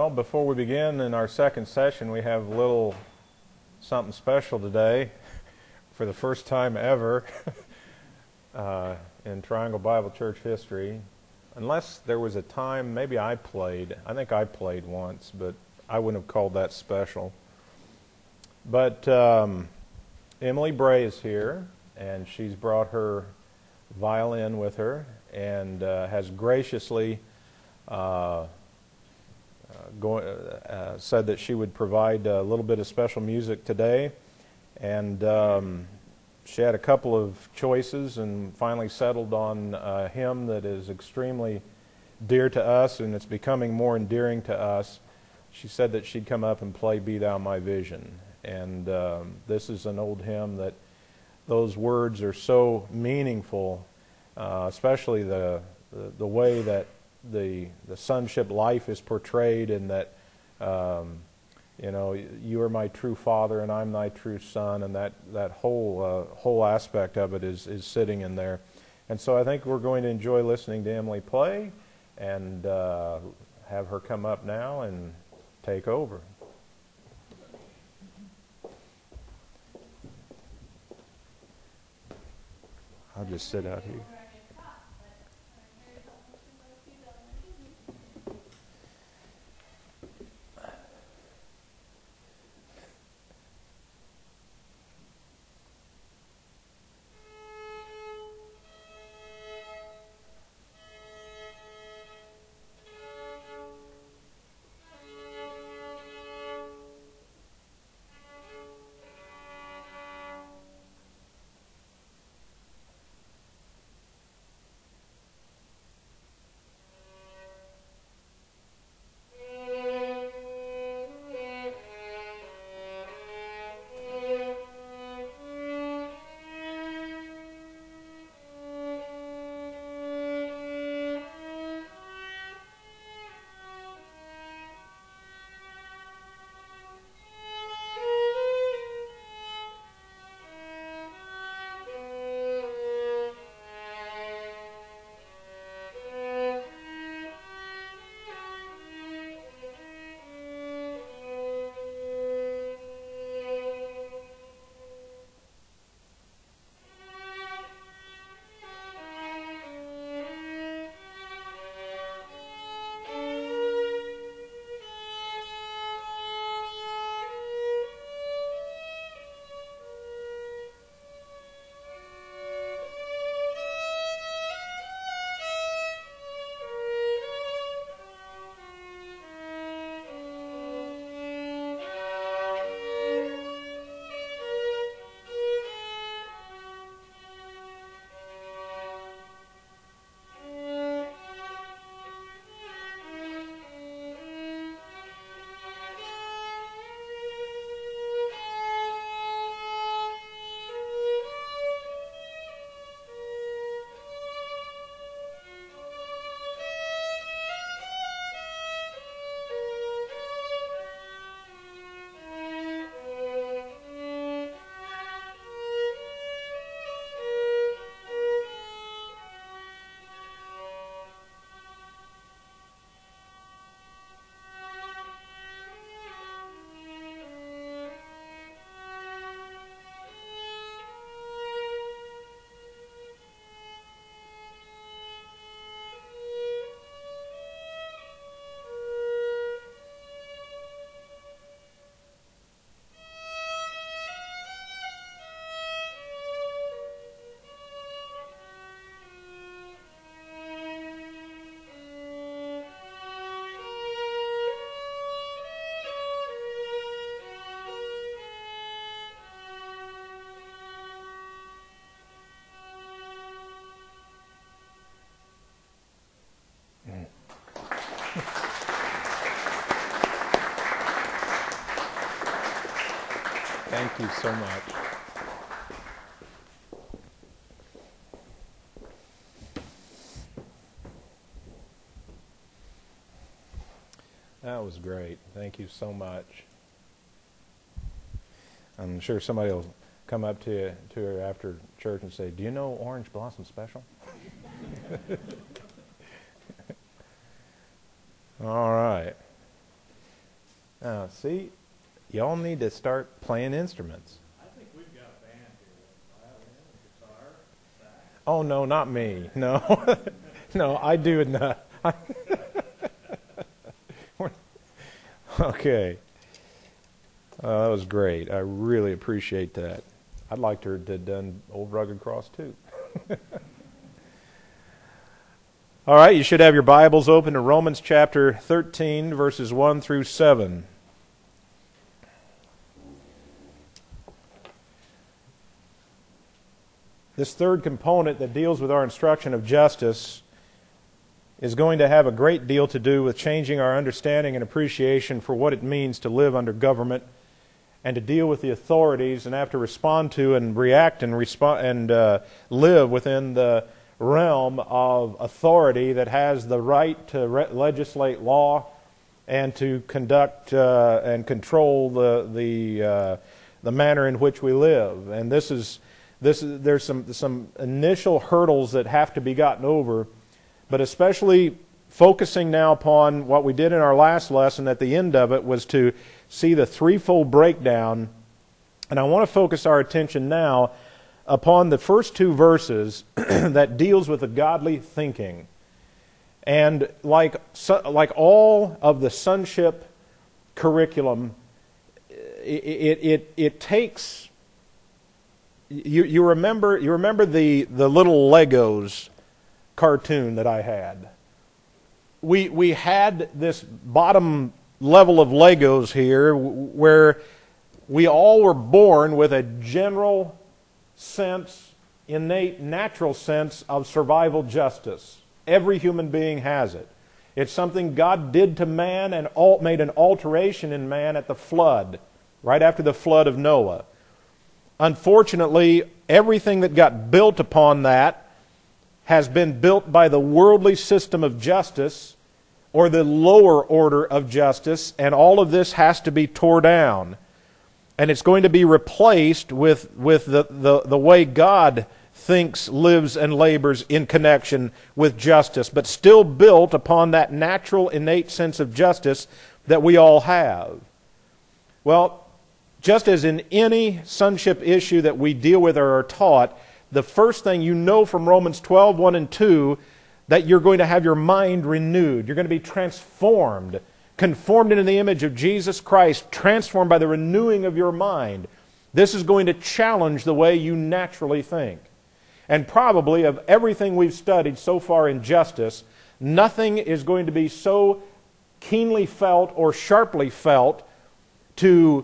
Well, before we begin in our second session, we have a little something special today for the first time ever in Triangle Bible Church history. Unless there was a time, maybe I think I played once, but I wouldn't have called that special. But Emily Bray is here, and she's brought her violin with her and has graciously said that she would provide a little bit of special music today. And she had a couple of choices and finally settled on a hymn that is extremely dear to us, and it's becoming more endearing to us. She said that she'd come up and play Be Thou My Vision. And this is an old hymn that those words are so meaningful, especially the way that the sonship life is portrayed, and that you are my true father and I'm thy true son, and that whole aspect of it is sitting in there. And so I think we're going to enjoy listening to Emily play, and have her come up now and take over. I'll just sit out here. Thank you so much. That was great. Thank you so much. I'm sure somebody will come up to her after church and say, "Do you know Orange Blossom Special?" All right. See, y'all need to start playing instruments. I think we've got a band here. Violin, guitar, sax. Oh, no, not me. No. No, I do it not. Okay. That was great. I really appreciate that. I'd like to have done Old Rugged Cross too. All right, you should have your Bibles open to Romans chapter 13, verses 1 through 7. This third component that deals with our instruction of justice is going to have a great deal to do with changing our understanding and appreciation for what it means to live under government and to deal with the authorities and have to respond to and react and live within the realm of authority that has the right to legislate law and to conduct and control the manner in which we live. And there's some initial hurdles that have to be gotten over, but especially focusing now upon what we did in our last lesson at the end of it was to see the threefold breakdown. And I want to focus our attention now upon the first two verses that deals with the godly thinking. And like all of the sonship curriculum, it takes... You remember the little Legos cartoon that I had. We had this bottom level of Legos here where we all were born with a general sense, innate, natural sense of survival justice. Every human being has it. It's something God did to man and made an alteration in man at the flood, right after the flood of Noah. Unfortunately, everything that got built upon that has been built by the worldly system of justice or the lower order of justice, and all of this has to be tore down. And it's going to be replaced with the way God thinks, lives, and labors in connection with justice, but still built upon that natural, innate sense of justice that we all have. Well, just as in any sonship issue that we deal with or are taught, the first thing you know from Romans 12, 1 and 2, that you're going to have your mind renewed. You're going to be transformed, conformed into the image of Jesus Christ, transformed by the renewing of your mind. This is going to challenge the way you naturally think. And probably of everything we've studied so far in justice, nothing is going to be so keenly felt or sharply felt to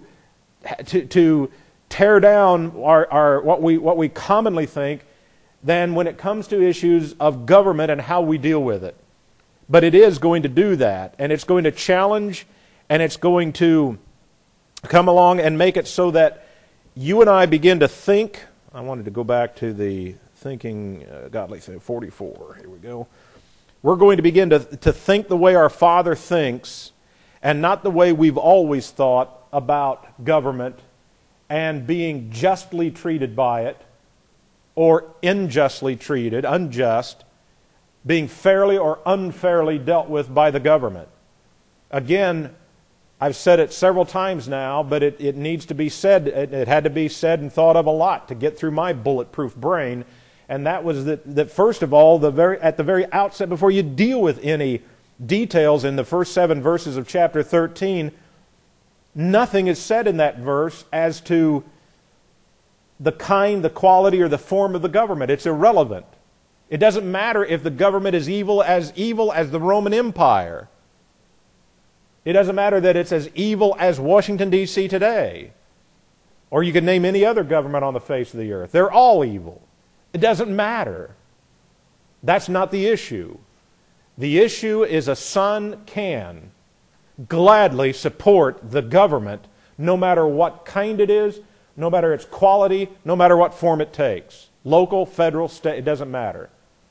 tear down what we commonly think than when it comes to issues of government and how we deal with it. But it is going to do that, and it's going to challenge, and it's going to come along and make it so that you and I begin to think. I wanted to go back to the thinking, godly thing, 44. Here we go. We're going to begin to think the way our Father thinks, and not the way we've always thought about government and being justly treated by it or unjustly treated, unjust, being fairly or unfairly dealt with by the government. Again, I've said it several times now, but it needs to be said. It had to be said and thought of a lot to get through my bulletproof brain, and that was that first of all, at the very outset, before you deal with any details in the first 7 verses of chapter 13, nothing is said in that verse as to the kind, the quality, or the form of the government. It's irrelevant. It doesn't matter if the government is evil as the Roman Empire. It doesn't matter that it's as evil as Washington, D.C. today. Or you could name any other government on the face of the earth. They're all evil. It doesn't matter. That's not the issue. The issue is a son can gladly support the government no matter what kind it is, no matter its quality, no matter what form it takes. Local, federal, state, it doesn't matter.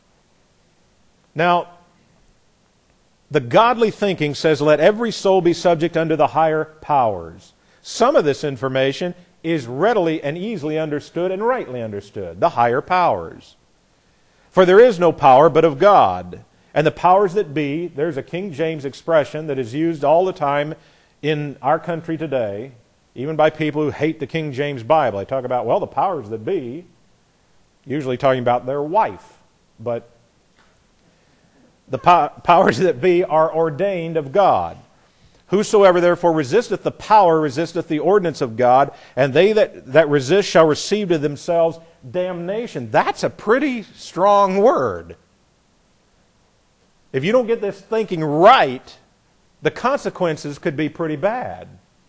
Now, the godly thinking says, let every soul be subject unto the higher powers. Some of this information is readily and easily understood and rightly understood. The higher powers. For there is no power but of God. And the powers that be, there's a King James expression that is used all the time in our country today, even by people who hate the King James Bible. They talk about, well, the powers that be, usually talking about their wife. But the powers that be are ordained of God. Whosoever therefore resisteth the power resisteth the ordinance of God, and they that resist shall receive to themselves damnation. That's a pretty strong word. If you don't get this thinking right, the consequences could be pretty bad.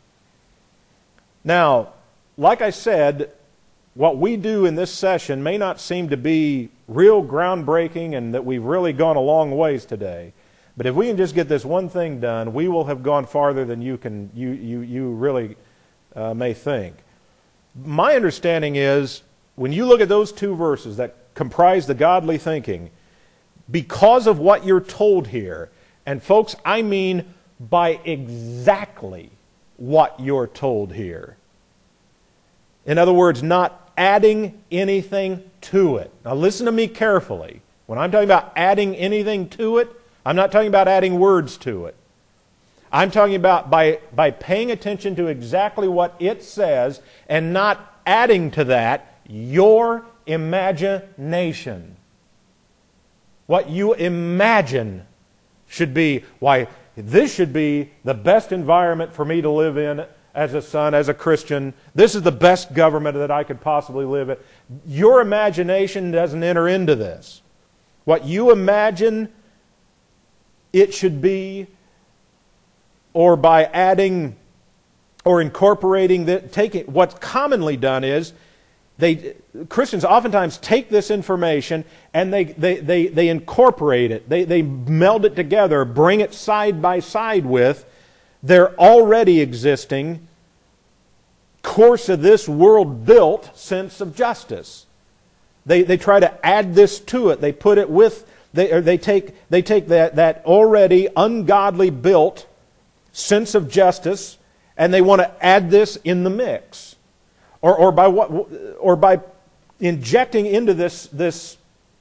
Now, like I said, what we do in this session may not seem to be real groundbreaking and that we've really gone a long ways today. But if we can just get this one thing done, we will have gone farther than you really may think. My understanding is, when you look at those two verses that comprise the godly thinking, because of what you're told here, and folks, I mean by exactly what you're told here. In other words, not adding anything to it. Now listen to me carefully. When I'm talking about adding anything to it, I'm not talking about adding words to it. I'm talking about by paying attention to exactly what it says and not adding to that your imagination. What you imagine should be, why, this should be the best environment for me to live in as a son, as a Christian. This is the best government that I could possibly live in. Your imagination doesn't enter into this. What you imagine it should be, or by adding or incorporating, what's commonly done is, Christians oftentimes take this information and they incorporate it. They meld it together, bring it side by side with their already existing course of this world built sense of justice. They try to add this to it. They put it with, they take that already ungodly built sense of justice and they want to add this in the mix. Or by injecting into this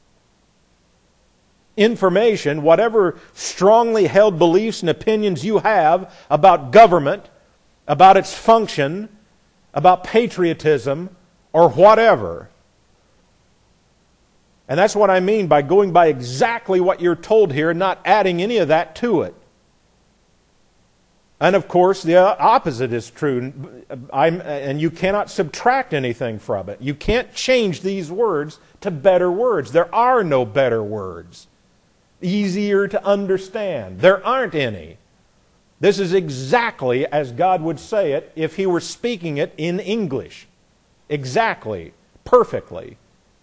information whatever strongly held beliefs and opinions you have about government, about its function, about patriotism, or whatever. And that's what I mean by going by exactly what you're told here and not adding any of that to it. And of course, the opposite is true. And you cannot subtract anything from it. You can't change these words to better words. There are no better words. Easier to understand. There aren't any. This is exactly as God would say it if He were speaking it in English. Exactly. Perfectly.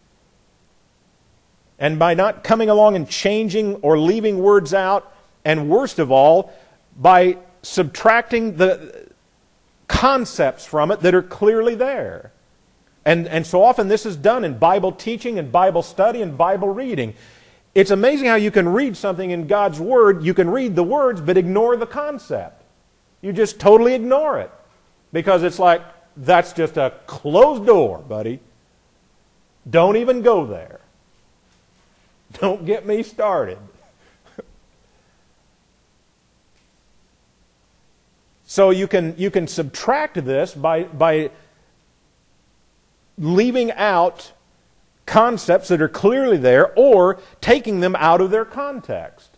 And by not coming along and changing or leaving words out, and worst of all, by subtracting the concepts from it that are clearly there. And so often this is done in Bible teaching and Bible study and Bible reading. It's amazing how you can read something in God's Word, you can read the words but ignore the concept. You just totally ignore it. Because it's like, that's just a closed door, buddy. Don't even go there. Don't get me started. So you can subtract this by leaving out concepts that are clearly there or taking them out of their context.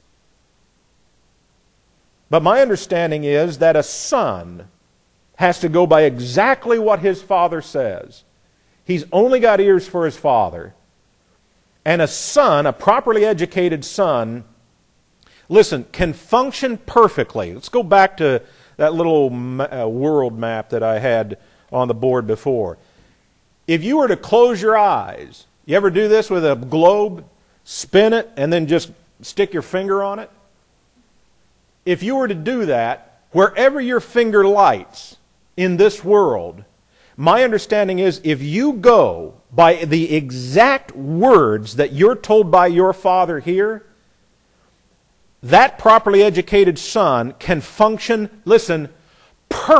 But my understanding is that a son has to go by exactly what his father says. He's only got ears for his father. And a son, a properly educated son, listen, can function perfectly. Let's go back to that little world map that I had on the board before. If you were to close your eyes, you ever do this with a globe, spin it, and then just stick your finger on it? If you were to do that, wherever your finger lights in this world, my understanding is if you go by the exact words that you're told by your father here, that properly educated son can function, listen,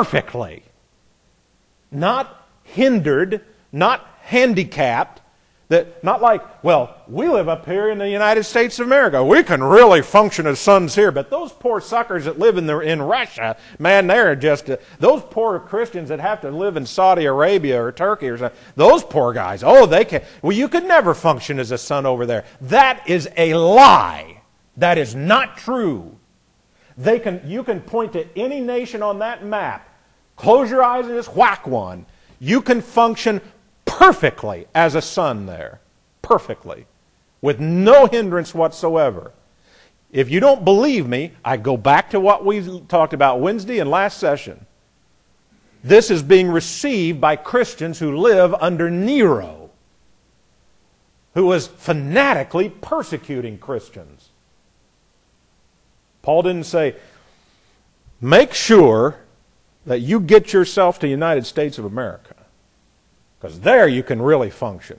perfectly. Not hindered, not handicapped, That not like, well, we live up here in the United States of America. We can really function as sons here. But those poor suckers that live in Russia, man, they're just, those poor Christians that have to live in Saudi Arabia or Turkey or something, those poor guys, oh, they can, well, you could never function as a son over there. That is a lie. That is not true. You can point to any nation on that map, close your eyes and just whack one. You can function perfectly as a son there. Perfectly. With no hindrance whatsoever. If you don't believe me, I go back to what we talked about Wednesday and last session. This is being received by Christians who live under Nero, who was fanatically persecuting Christians. Paul didn't say, make sure that you get yourself to the United States of America, because there you can really function.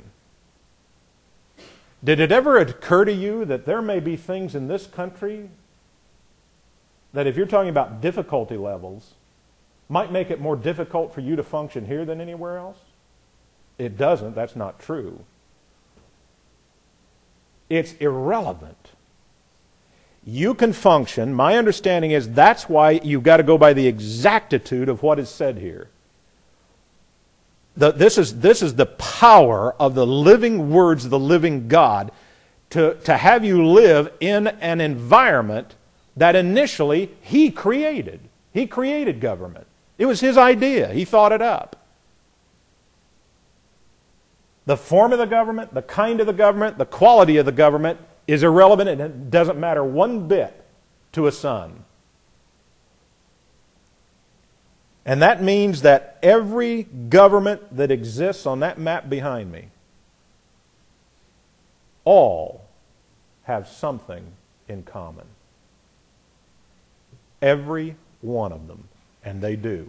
Did it ever occur to you that there may be things in this country that, if you're talking about difficulty levels, might make it more difficult for you to function here than anywhere else? It doesn't. That's not true. It's irrelevant. You can function. My understanding is that's why you've got to go by the exactitude of what is said here. This is the power of the living words of the living God to have you live in an environment that initially He created. He created government. It was His idea. He thought it up. The form of the government, the kind of the government, the quality of the government is irrelevant, and it doesn't matter one bit to a son. And that means that every government that exists on that map behind me, all have something in common. Every one of them. And they do.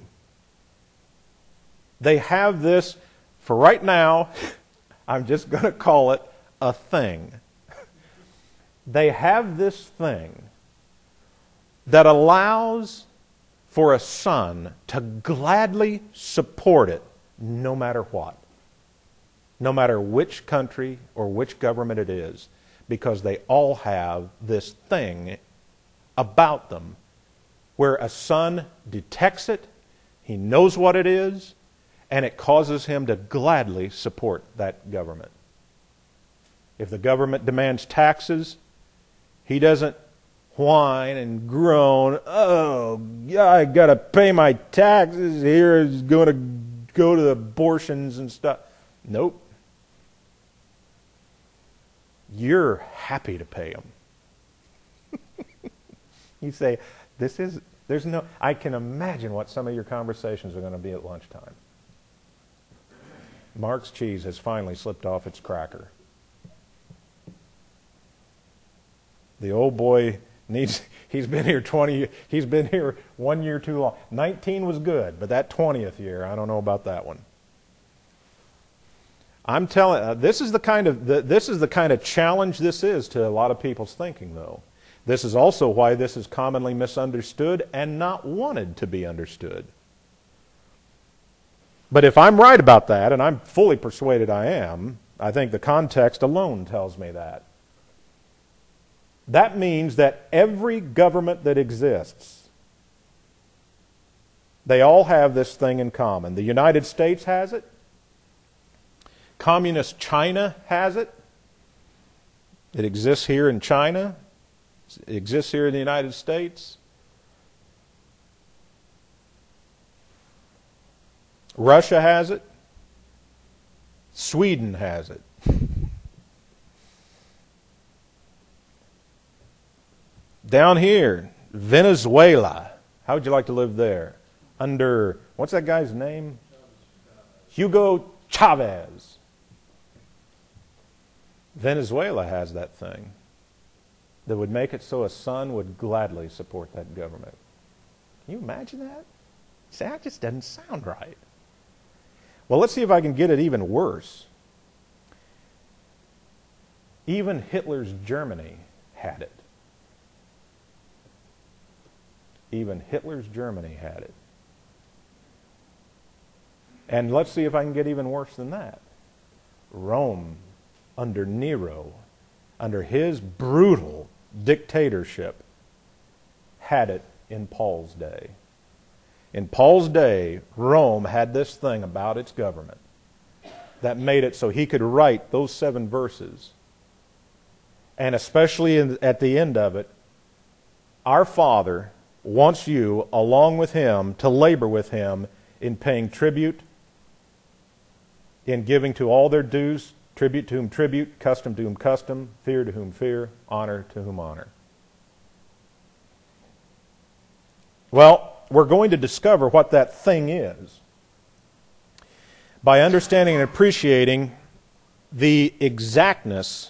They have this, for right now, I'm just going to call it a thing. They have this thing that allows for a son to gladly support it no matter what. No matter which country or which government it is. Because they all have this thing about them where a son detects it, he knows what it is, and it causes him to gladly support that government. If the government demands taxes, he doesn't whine and groan, oh, yeah, I got to pay my taxes, here is going to go to the abortions and stuff. Nope. You're happy to pay them. You say, I can imagine what some of your conversations are going to be at lunchtime. Mark's cheese has finally slipped off its cracker. The old boy he's been here 20, he's been here 1 year too long. 19 was good, but that 20th year, I don't know about that one. I'm telling, this is the kind of challenge this is to a lot of people's thinking, though. This is also why this is commonly misunderstood and not wanted to be understood. But if I'm right about that, and I'm fully persuaded I am, I think the context alone tells me that. That means that every government that exists, they all have this thing in common. The United States has it. Communist China has it. It exists here in China. It exists here in the United States. Russia has it. Sweden has it. Down here, Venezuela. How would you like to live there? Under, what's that guy's name? Hugo Chavez. Venezuela has that thing that would make it so a son would gladly support that government. Can you imagine that? See, that just doesn't sound right. Well, let's see if I can get it even worse. Even Hitler's Germany had it. Even Hitler's Germany had it. And let's see if I can get even worse than that. Rome under Nero, under his brutal dictatorship, had it in Paul's day. In Paul's day, Rome had this thing about its government that made it so he could write those 7 verses. And especially at the end of it, our Father wants you, along with him, to labor with him in paying tribute, in giving to all their dues, tribute to whom tribute, custom to whom custom, fear to whom fear, honor to whom honor. Well, we're going to discover what that thing is by understanding and appreciating the exactness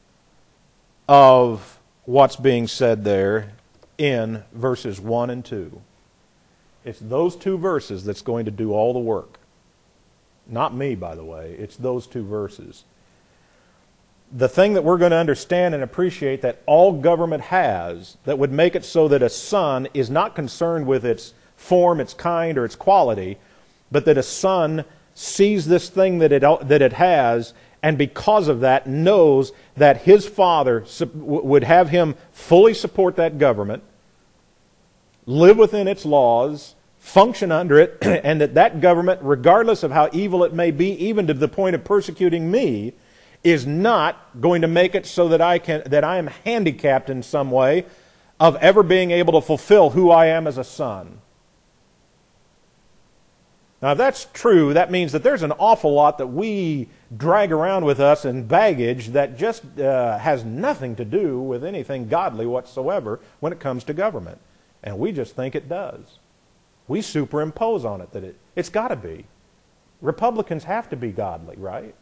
of what's being said there in verses 1 and 2. It's those 2 verses that's going to do all the work. Not me, by the way. It's those 2 verses. The thing that we're going to understand and appreciate that all government has that would make it so that a son is not concerned with its form, its kind, or its quality, but that a son sees this thing that it has, and because of that knows that his father would have him fully support that government, live within its laws, function under it, and that government, regardless of how evil it may be, even to the point of persecuting me, is not going to make it so that I am handicapped in some way of ever being able to fulfill who I am as a son. Now, if that's true, that means that there's an awful lot that we drag around with us in baggage that just has nothing to do with anything godly whatsoever when it comes to government. And we just think it does. We superimpose on it that it's got to be. Republicans have to be godly, right?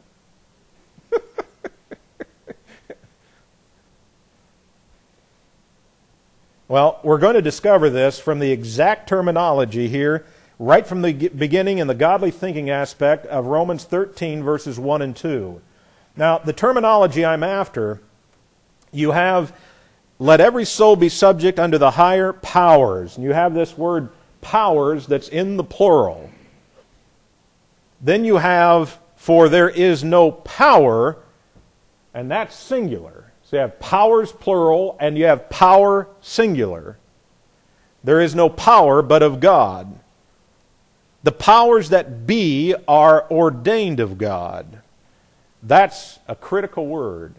Well, we're going to discover this from the exact terminology here, right from the beginning in the godly thinking aspect of Romans 13, verses 1 and 2. Now, the terminology I'm after, you have, let every soul be subject unto the higher powers. And you have this word powers that's in the plural. Then you have, for there is no power, and that's singular. So you have powers plural, and you have power singular. There is no power but of God. The powers that be are ordained of God. That's a critical word.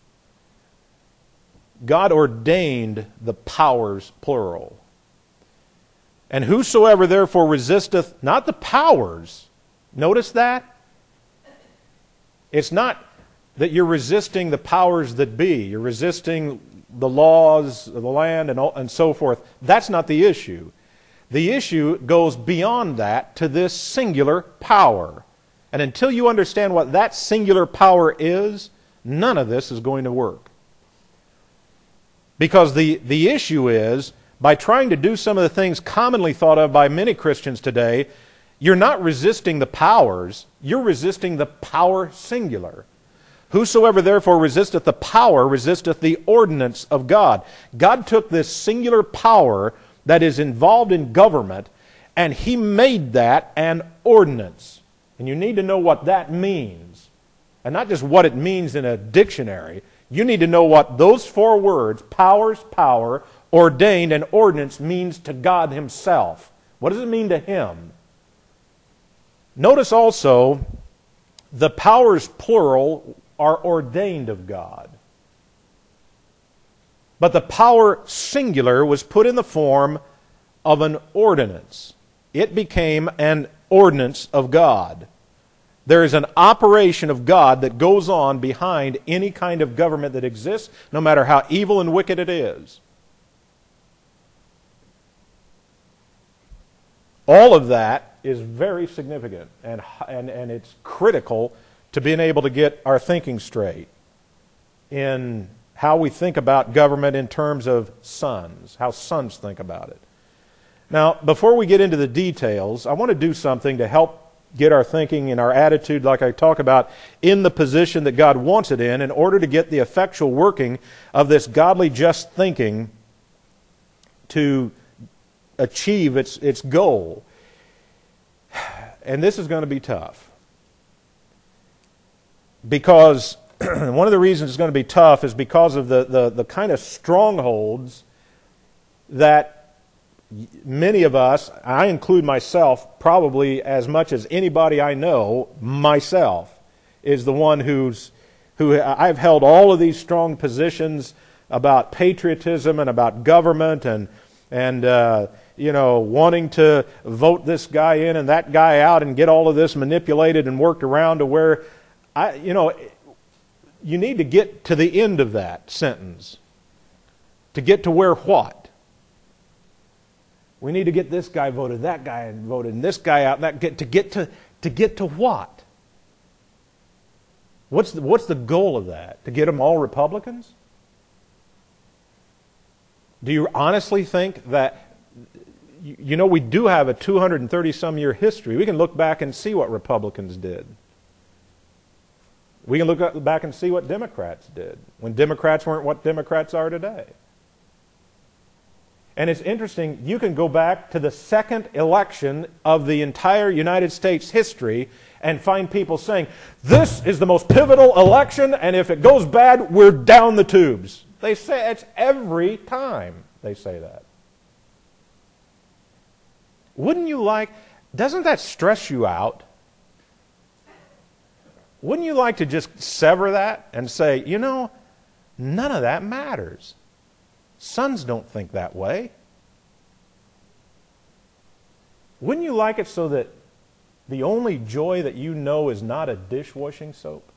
God ordained the powers plural. And whosoever therefore resisteth, not the powers, notice that? It's not that you're resisting the powers that be. You're resisting the laws of the land and so forth. That's not the issue. The issue goes beyond that to this singular power. And until you understand what that singular power is, none of this is going to work. Because the issue is, by trying to do some of the things commonly thought of by many Christians today, you're not resisting the powers, you're resisting the power singular. Whosoever therefore resisteth the power resisteth the ordinance of God. God took this singular power that is involved in government, and He made that an ordinance. And you need to know what that means. And not just what it means in a dictionary. You need to know what those 4 words, powers, power, ordained, and ordinance, means to God Himself. What does it mean to Him? Notice also, the powers plural are ordained of God. But the power singular was put in the form of an ordinance. It became an ordinance of God. There is an operation of God that goes on behind any kind of government that exists, no matter how evil and wicked it is. All of that is very significant, and it's critical to being able to get our thinking straight in how we think about government in terms of sons, how sons think about it. Now, before we get into the details, I want to do something to help get our thinking and our attitude, like I talk about, in the position that God wants it in order to get the effectual working of this godly just thinking to achieve its goal. And this is going to be tough. Because one of the reasons it's going to be tough is because of the kind of strongholds that many of us, I include myself, probably as much as anybody I know, myself, is the one who I've held all of these strong positions about patriotism and about government and wanting to vote this guy in and that guy out and get all of this manipulated and worked around to where, you need to get to the end of that sentence. To get to where what? We need to get this guy voted, that guy voted, and this guy out. To get to what? What's the goal of that? To get them all Republicans? Do you honestly think that, we do have a 230-some year history. We can look back and see what Republicans did. We can look back and see what Democrats did when Democrats weren't what Democrats are today. And it's interesting, you can go back to the second election of the entire United States history and find people saying, this is the most pivotal election, and if it goes bad, we're down the tubes. They say it's every time they say that. Doesn't that stress you out? Wouldn't you like to just sever that and say, none of that matters. Sons don't think that way. Wouldn't you like it so that the only joy that you know is not a dishwashing soap?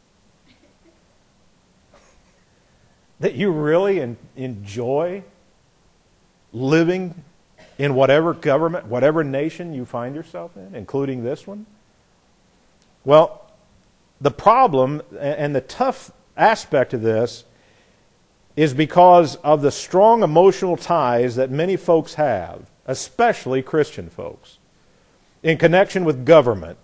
That you really enjoy living in whatever government, whatever nation you find yourself in, including this one? Well, the problem and the tough aspect of this is because of the strong emotional ties that many folks have, especially Christian folks, in connection with government.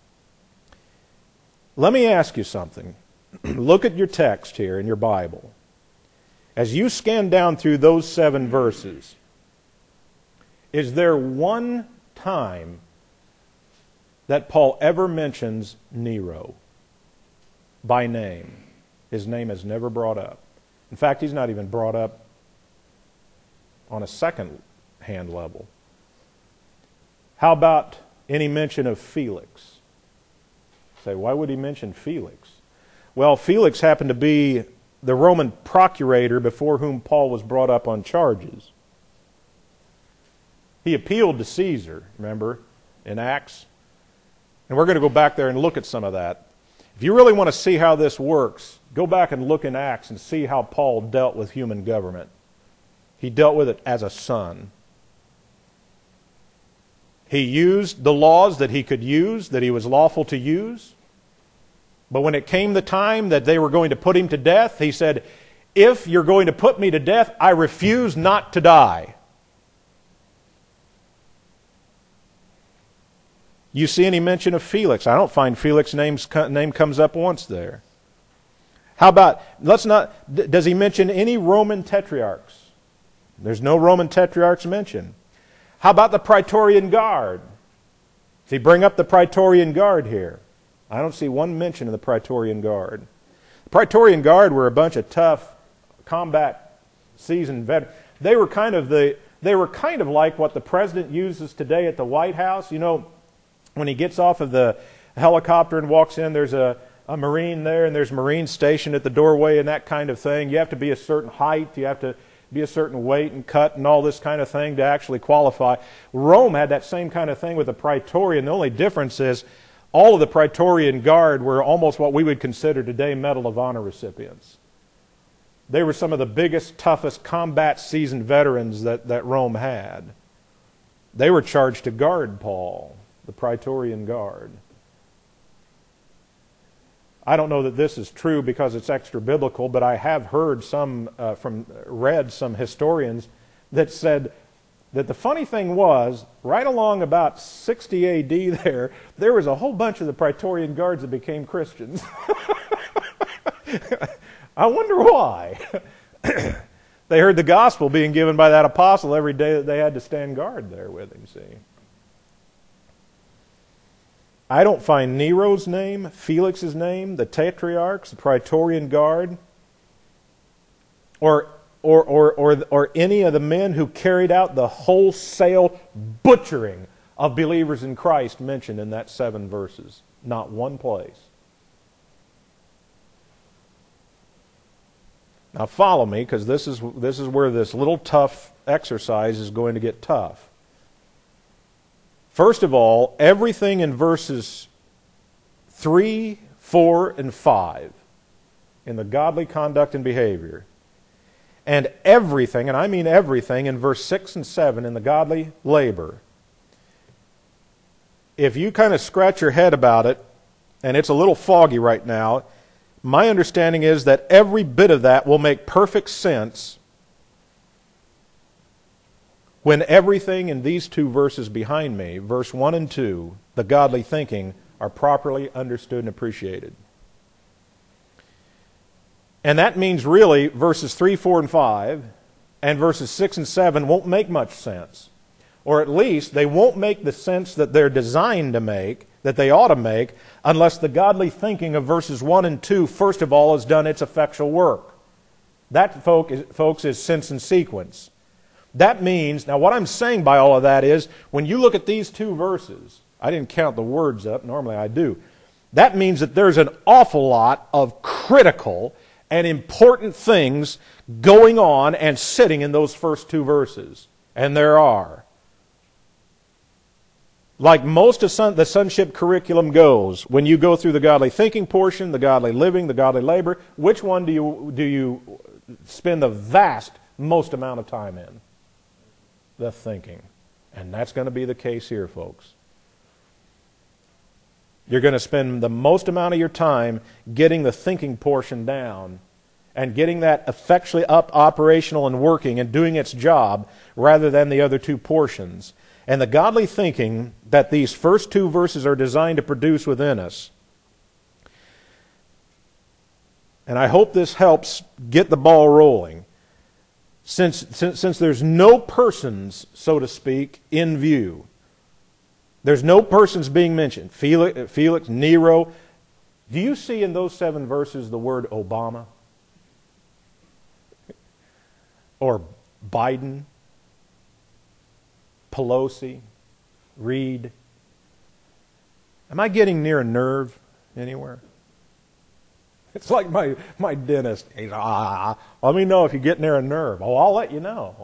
Let me ask you something. Look at your text here in your Bible. As you scan down through those 7 verses, is there one time that Paul ever mentions Nero by name? His name is never brought up. In fact, he's not even brought up on a second-hand level. How about any mention of Felix? Say, why would he mention Felix? Well, Felix happened to be the Roman procurator before whom Paul was brought up on charges. He appealed to Caesar, remember, in Acts? And we're going to go back there and look at some of that. If you really want to see how this works, go back and look in Acts and see how Paul dealt with human government. He dealt with it as a son. He used the laws that he could use, that he was lawful to use. But when it came the time that they were going to put him to death, he said, if you're going to put me to death, I refuse not to die. You see any mention of Felix? I don't find Felix's name comes up once there. How about, does he mention any Roman tetrarchs? There's no Roman tetrarchs mentioned. How about the Praetorian Guard? Does he bring up the Praetorian Guard here? I don't see one mention of the Praetorian Guard. The Praetorian Guard were a bunch of tough, combat seasoned veterans. They were kind of like what the president uses today at the White House. When he gets off of the helicopter and walks in, there's a Marine there, and there's Marines stationed at the doorway and that kind of thing. You have to be a certain height, you have to be a certain weight and cut and all this kind of thing to actually qualify. Rome had that same kind of thing with the Praetorian. The only difference is all of the Praetorian Guard were almost what we would consider today Medal of Honor recipients. They were some of the biggest, toughest, combat-seasoned veterans that Rome had. They were charged to guard Paul, the Praetorian Guard. I don't know that this is true because it's extra biblical, but I have heard read some historians that said that the funny thing was, right along about 60 A.D. there was a whole bunch of the Praetorian Guards that became Christians. I wonder why. They heard the gospel being given by that apostle every day that they had to stand guard there with him, see. I don't find Nero's name, Felix's name, the Tetrarchs, the Praetorian Guard, or any of the men who carried out the wholesale butchering of believers in Christ mentioned in that 7 verses. Not one place. Now follow me, because this is where this little tough exercise is going to get tough. First of all, everything in verses 3, 4, and 5 in the godly conduct and behavior, and everything, and I mean everything, in verse 6 and 7 in the godly labor, if you kind of scratch your head about it, and it's a little foggy right now, my understanding is that every bit of that will make perfect sense when everything in these 2 verses behind me, verse 1 and 2, the godly thinking, are properly understood and appreciated. And that means really verses 3, 4, and 5 and verses 6 and 7 won't make much sense. Or at least they won't make the sense that they're designed to make, that they ought to make, unless the godly thinking of verses 1 and 2, first of all, has done its effectual work. That, folks, is sense and sequence. That means, now what I'm saying by all of that is, when you look at these 2 verses, I didn't count the words up, normally I do. That means that there's an awful lot of critical and important things going on and sitting in those first 2 verses. And there are. Like most of the sonship curriculum goes, when you go through the godly thinking portion, the godly living, the godly labor, which one do you spend the vast most amount of time in? The thinking. And that's going to be the case here, folks. You're going to spend the most amount of your time getting the thinking portion down and getting that effectually up operational and working and doing its job rather than the other 2 portions. And the godly thinking that these first 2 verses are designed to produce within us. And I hope this helps get the ball rolling. Since there's no persons, so to speak, in view. There's no persons being mentioned. Felix, Nero. Do you see in those 7 verses the word Obama? Or Biden? Pelosi, Reed. Am I getting near a nerve anywhere? It's like my dentist. He's, let me know if you get near a nerve. Oh, I'll let you know.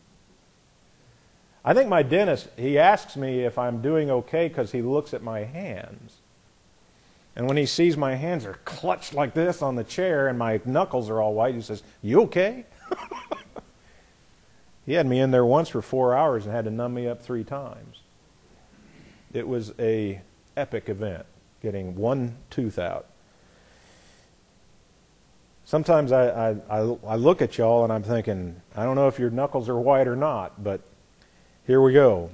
I think my dentist, he asks me if I'm doing okay because he looks at my hands. And when he sees my hands are clutched like this on the chair and my knuckles are all white, he says, "You okay?" He had me in there once for 4 hours and had to numb me up 3 times. It was an epic event, getting one tooth out. Sometimes I look at y'all and I'm thinking, I don't know if your knuckles are white or not, but here we go.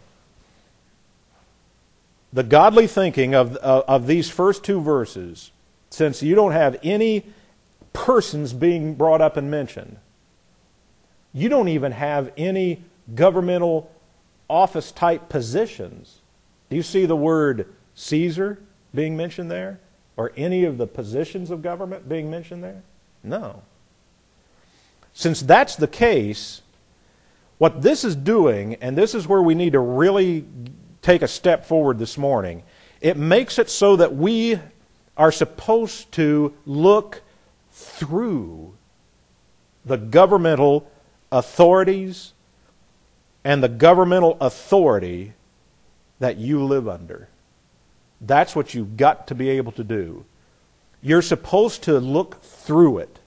The godly thinking of these first 2 verses, since you don't have any persons being brought up and mentioned, you don't even have any governmental office-type positions. Do you see the word Caesar being mentioned there? Or any of the positions of government being mentioned there? No. Since that's the case, what this is doing, and this is where we need to really take a step forward this morning, it makes it so that we are supposed to look through the governmental authorities and the governmental authority that you live under. That's what you've got to be able to do. You're supposed to look through it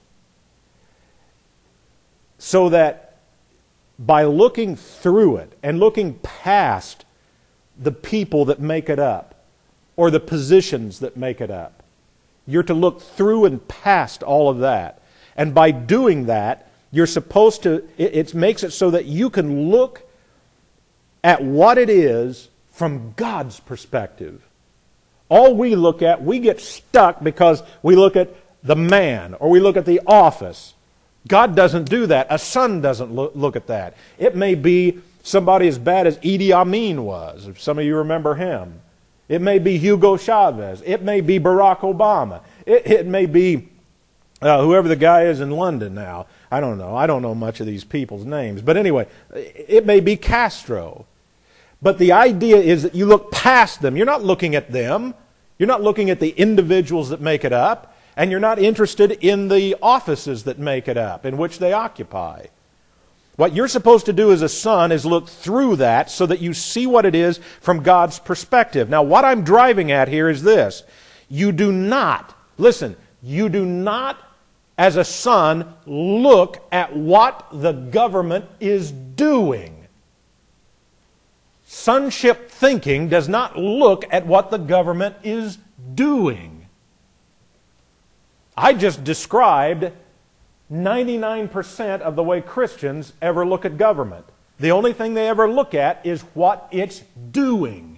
so that by looking through it and looking past the people that make it up or the positions that make it up, you're to look through and past all of that. And by doing that, you're supposed to, it makes it so that you can look at what it is from God's perspective. All we look at, we get stuck because we look at the man or we look at the office. God doesn't do that. A son doesn't look at that. It may be somebody as bad as Idi Amin was, if some of you remember him. It may be Hugo Chavez. It may be Barack Obama. It may be whoever the guy is in London now. I don't know. I don't know much of these people's names. But anyway, it may be Castro. But the idea is that you look past them. You're not looking at them. You're not looking at the individuals that make it up. And you're not interested in the offices that make it up, in which they occupy. What you're supposed to do as a son is look through that so that you see what it is from God's perspective. Now, what I'm driving at here is this. You do not, listen, you do not, as a son, look at what the government is doing. Sonship thinking does not look at what the government is doing. I just described 99% of the way Christians ever look at government. The only thing they ever look at is what it's doing.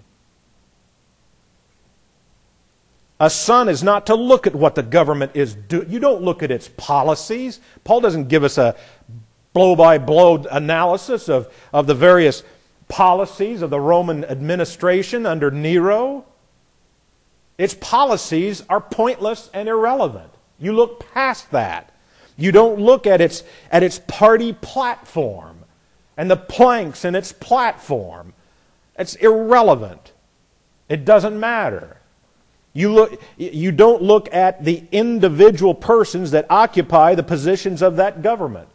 A son is not to look at what the government is doing. You don't look at its policies. Paul doesn't give us a blow-by-blow analysis of the various policies of the Roman administration under Nero. Its policies are pointless and irrelevant. You look past that. You don't look at its party platform and the planks in its platform. It's irrelevant. It doesn't matter. You don't look at the individual persons that occupy the positions of that government.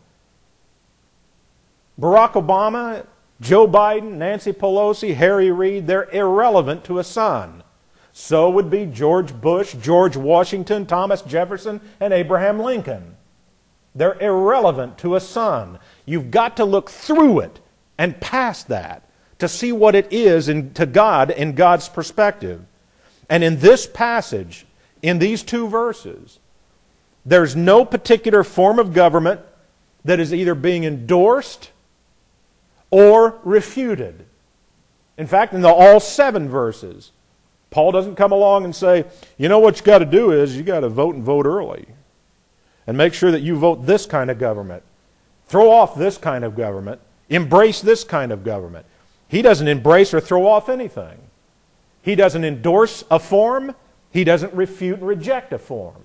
Barack Obama, Joe Biden, Nancy Pelosi, Harry Reid, they're irrelevant to a son. So would be George Bush, George Washington, Thomas Jefferson, and Abraham Lincoln. They're irrelevant to a son. You've got to look through it and past that to see what it is to God in God's perspective. And in this passage, in these two verses, there's no particular form of government that is either being endorsed or refuted. In fact, in all 7 verses, Paul doesn't come along and say, you know what you got to do is you got to vote and vote early. And make sure that you vote this kind of government. Throw off this kind of government. Embrace this kind of government. He doesn't embrace or throw off anything. He doesn't endorse a form. He doesn't refute and reject a form.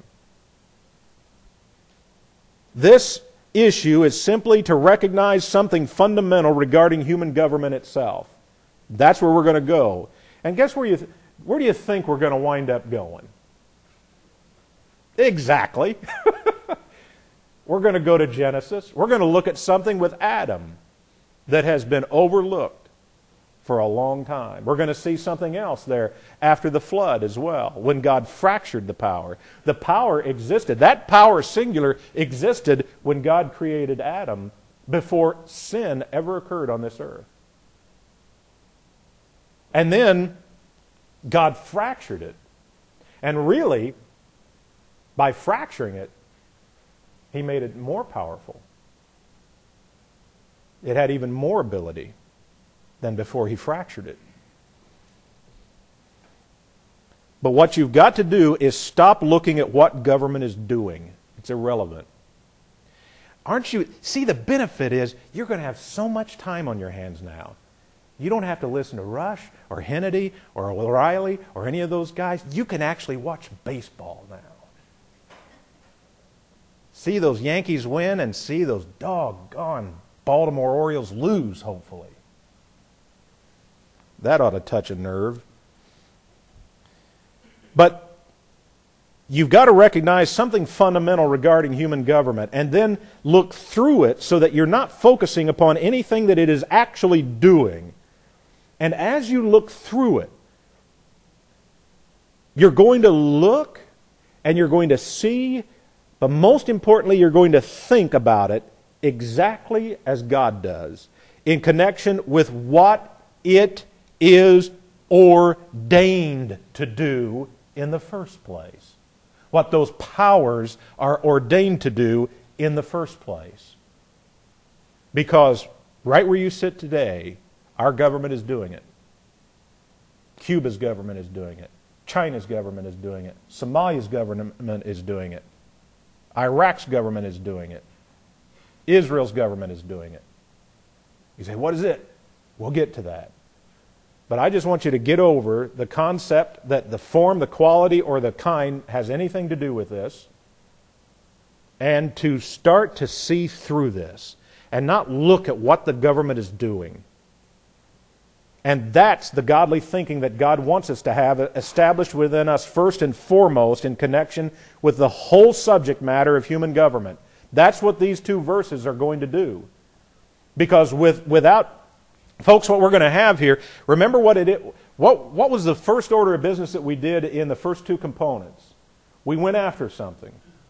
This issue is simply to recognize something fundamental regarding human government itself. That's where we're going to go. And guess where do you think we're going to wind up going? Exactly. We're going to go to Genesis. We're going to look at something with Adam that has been overlooked for a long time. We're going to see something else there after the flood as well, when God fractured the power. The power existed. That power, singular, existed when God created Adam before sin ever occurred on this earth. And then God fractured it. And really, by fracturing it, He made it more powerful. It had even more ability than before He fractured it. But what you've got to do is stop looking at what government is doing. It's irrelevant. See, the benefit is you're going to have so much time on your hands now. You don't have to listen to Rush or Hannity or O'Reilly or any of those guys. You can actually watch baseball now. See those Yankees win and see those doggone Baltimore Orioles lose, hopefully. That ought to touch a nerve. But you've got to recognize something fundamental regarding human government and then look through it so that you're not focusing upon anything that it is actually doing. And as you look through it, you're going to look and you're going to see, but most importantly, you're going to think about it exactly as God does, in connection with what it is ordained to do in the first place. What those powers are ordained to do in the first place. Because right where you sit today, our government is doing it. Cuba's government is doing it. China's government is doing it. Somalia's government is doing it. Iraq's government is doing it. Israel's government is doing it. You say, what is it? We'll get to that. But I just want you to get over the concept that the form, the quality, or the kind has anything to do with this, and to start to see through this and not look at what the government is doing. And that's the godly thinking that God wants us to have established within us first and foremost in connection with the whole subject matter of human government. That's what these two verses are going to do. Because without, folks, what we're going to have here, remember what was the first order of business that we did in the first two components? We went after something.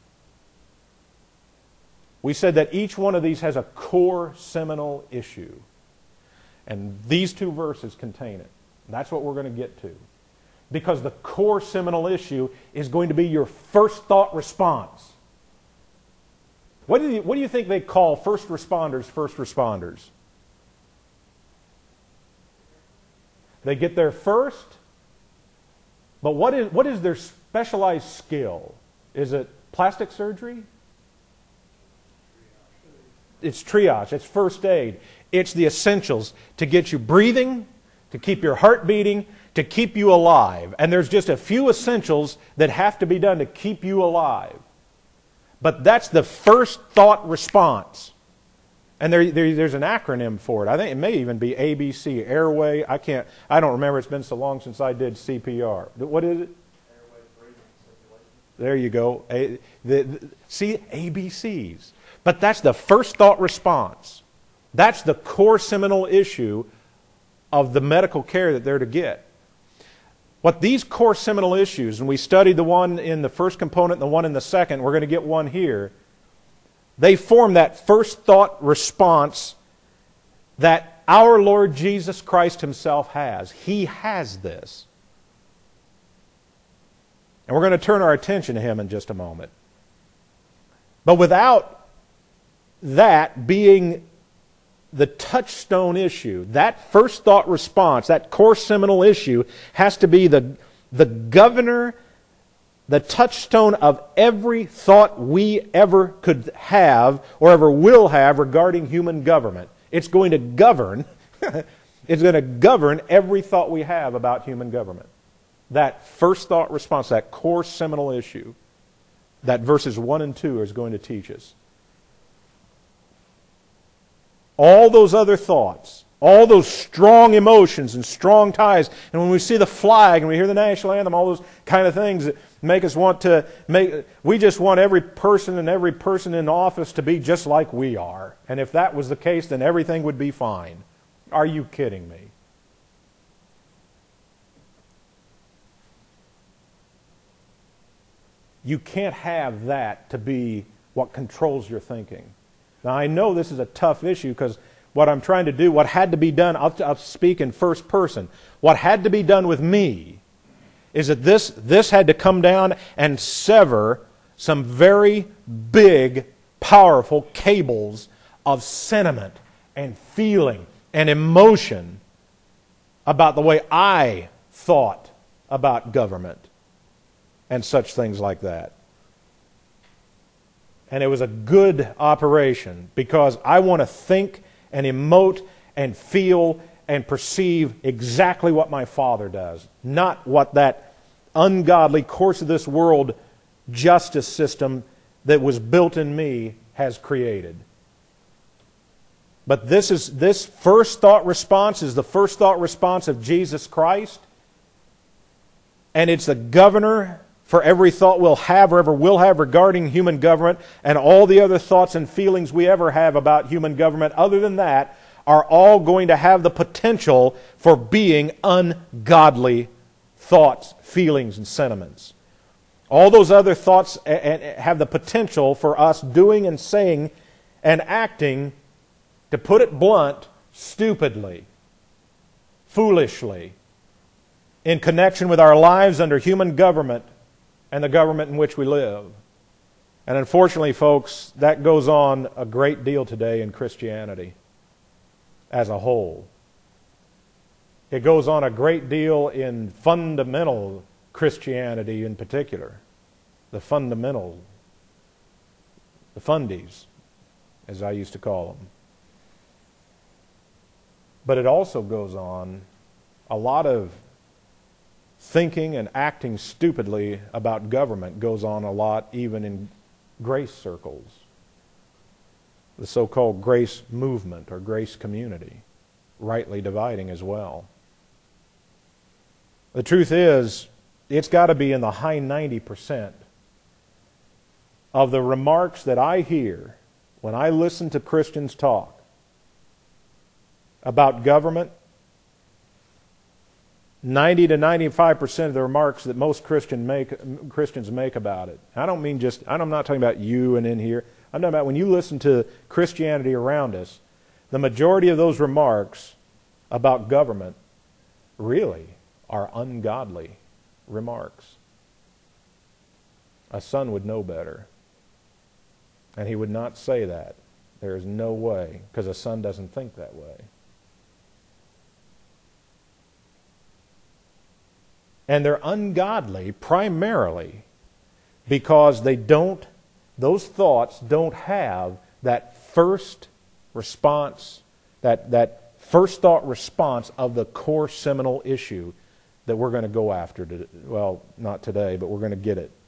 We said that each one of these has a core seminal issue. And these two verses contain it. That's what we're going to get to. Because the core seminal issue is going to be your first thought response. What do you think they call first responders? They get there first, but what is their specialized skill? Is it plastic surgery? It's triage. It's first aid. It's the essentials to get you breathing, to keep your heart beating, to keep you alive. And there's just a few essentials that have to be done to keep you alive. But that's the first thought response. And there's an acronym for it. I think it may even be ABC, airway. I don't remember. It's been so long since I did CPR. What is it? Airway, breathing, circulation. There you go. See, ABCs. But that's the first thought response. That's the core seminal issue of the medical care that they're to get. What these core seminal issues, and we studied the one in the first component and the one in the second, we're going to get one here. They form that first thought response that our Lord Jesus Christ Himself has. He has this. And we're going to turn our attention to Him in just a moment. But without that being the touchstone issue, that first thought response, that core seminal issue, has to be the governor, the touchstone of every thought we ever could have or ever will have regarding human government. It's going to govern, it's going to govern every thought we have about human government. That first thought response, that core seminal issue, that verses 1 and 2 is going to teach us. All those other thoughts, all those strong emotions and strong ties, and when we see the flag and we hear the national anthem, all those kind of things that make us want to we just want every person in office to be just like we are. And if that was the case, then everything would be fine. Are you kidding me? You can't have that to be what controls your thinking. Now, I know this is a tough issue because what I'm trying to do, what had to be done, I'll speak in first person. What had to be done with me is that this had to come down and sever some very big, powerful cables of sentiment and feeling and emotion about the way I thought about government and such things like that. And it was a good operation because I want to think and emote and feel and perceive exactly what my Father does, not what that ungodly course of this world justice system that was built in me has created. But this first thought response is the first thought response of Jesus Christ, and it's the governor for every thought we'll have or ever will have regarding human government, and all the other thoughts and feelings we ever have about human government other than that are all going to have the potential for being ungodly thoughts, feelings, and sentiments. All those other thoughts have the potential for us doing and saying and acting, to put it blunt, stupidly, foolishly, in connection with our lives under human government and the government in which we live. And unfortunately, folks, that goes on a great deal today in Christianity as a whole. It goes on a great deal in fundamental Christianity in particular. The fundies, as I used to call them. But it also goes on a lot of thinking and acting stupidly about government goes on a lot even in grace circles. The so-called grace movement or grace community, rightly dividing as well. The truth is, it's got to be in the high 90% of the remarks that I hear when I listen to Christians talk about government. 90 to 95% of the remarks that most Christians make about it. I'm not talking about you and in here. I'm talking about when you listen to Christianity around us, the majority of those remarks about government really are ungodly remarks. A son would know better. And he would not say that. There is no way, because a son doesn't think that way. And they're ungodly primarily because those thoughts don't have that first response, that first thought response of the core seminal issue that we're going to go after. Well, not today, but we're going to get it.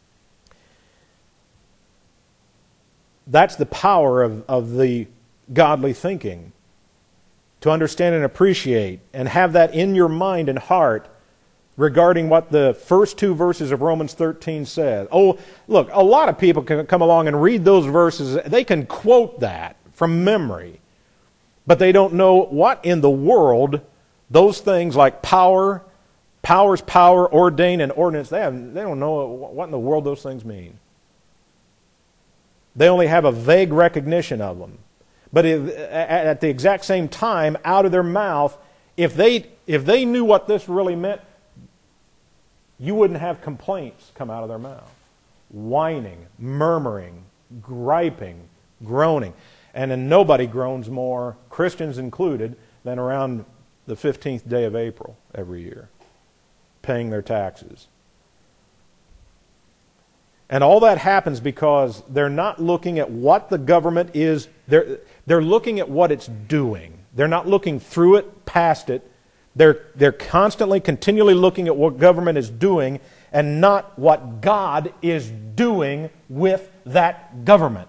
That's the power of the godly thinking. To understand and appreciate and have that in your mind and heart regarding what the first two verses of Romans 13 says. Oh, look, a lot of people can come along and read those verses. They can quote that from memory. But they don't know what in the world those things like power, power, ordain, and ordinance, they don't know what in the world those things mean. They only have a vague recognition of them. But at the exact same time, out of their mouth, if they knew what this really meant, you wouldn't have complaints come out of their mouth. Whining, murmuring, griping, groaning. And then nobody groans more, Christians included, than around the 15th day of April every year, paying their taxes. And all that happens because they're not looking at what the government is. They're looking at what it's doing. They're not looking through it, past it. They're constantly, continually looking at what government is doing and not what God is doing with that government.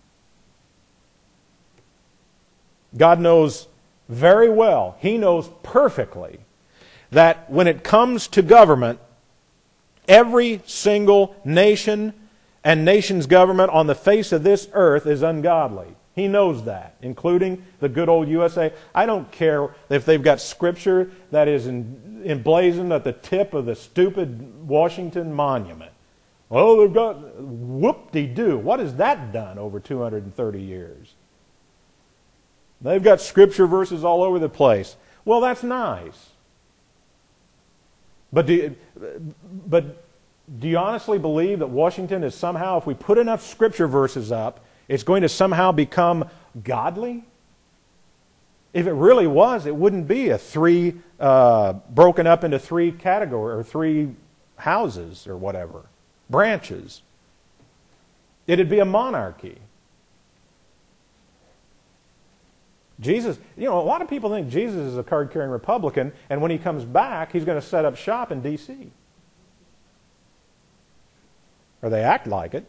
God knows very well, He knows perfectly, that when it comes to government, every single nation and nation's government on the face of this earth is ungodly. He knows that, including the good old USA. I don't care if they've got scripture that is emblazoned at the tip of the stupid Washington Monument. Well, they've got whoop-de-doo. What has that done over 230 years? They've got scripture verses all over the place. Well, that's nice. But do you honestly believe that Washington is somehow, if we put enough scripture verses up, it's going to somehow become godly? If it really was, it wouldn't be broken up into three categories or three houses or whatever, branches. It'd be a monarchy. Jesus, a lot of people think Jesus is a card-carrying Republican, and when He comes back, He's going to set up shop in D.C. Or they act like it.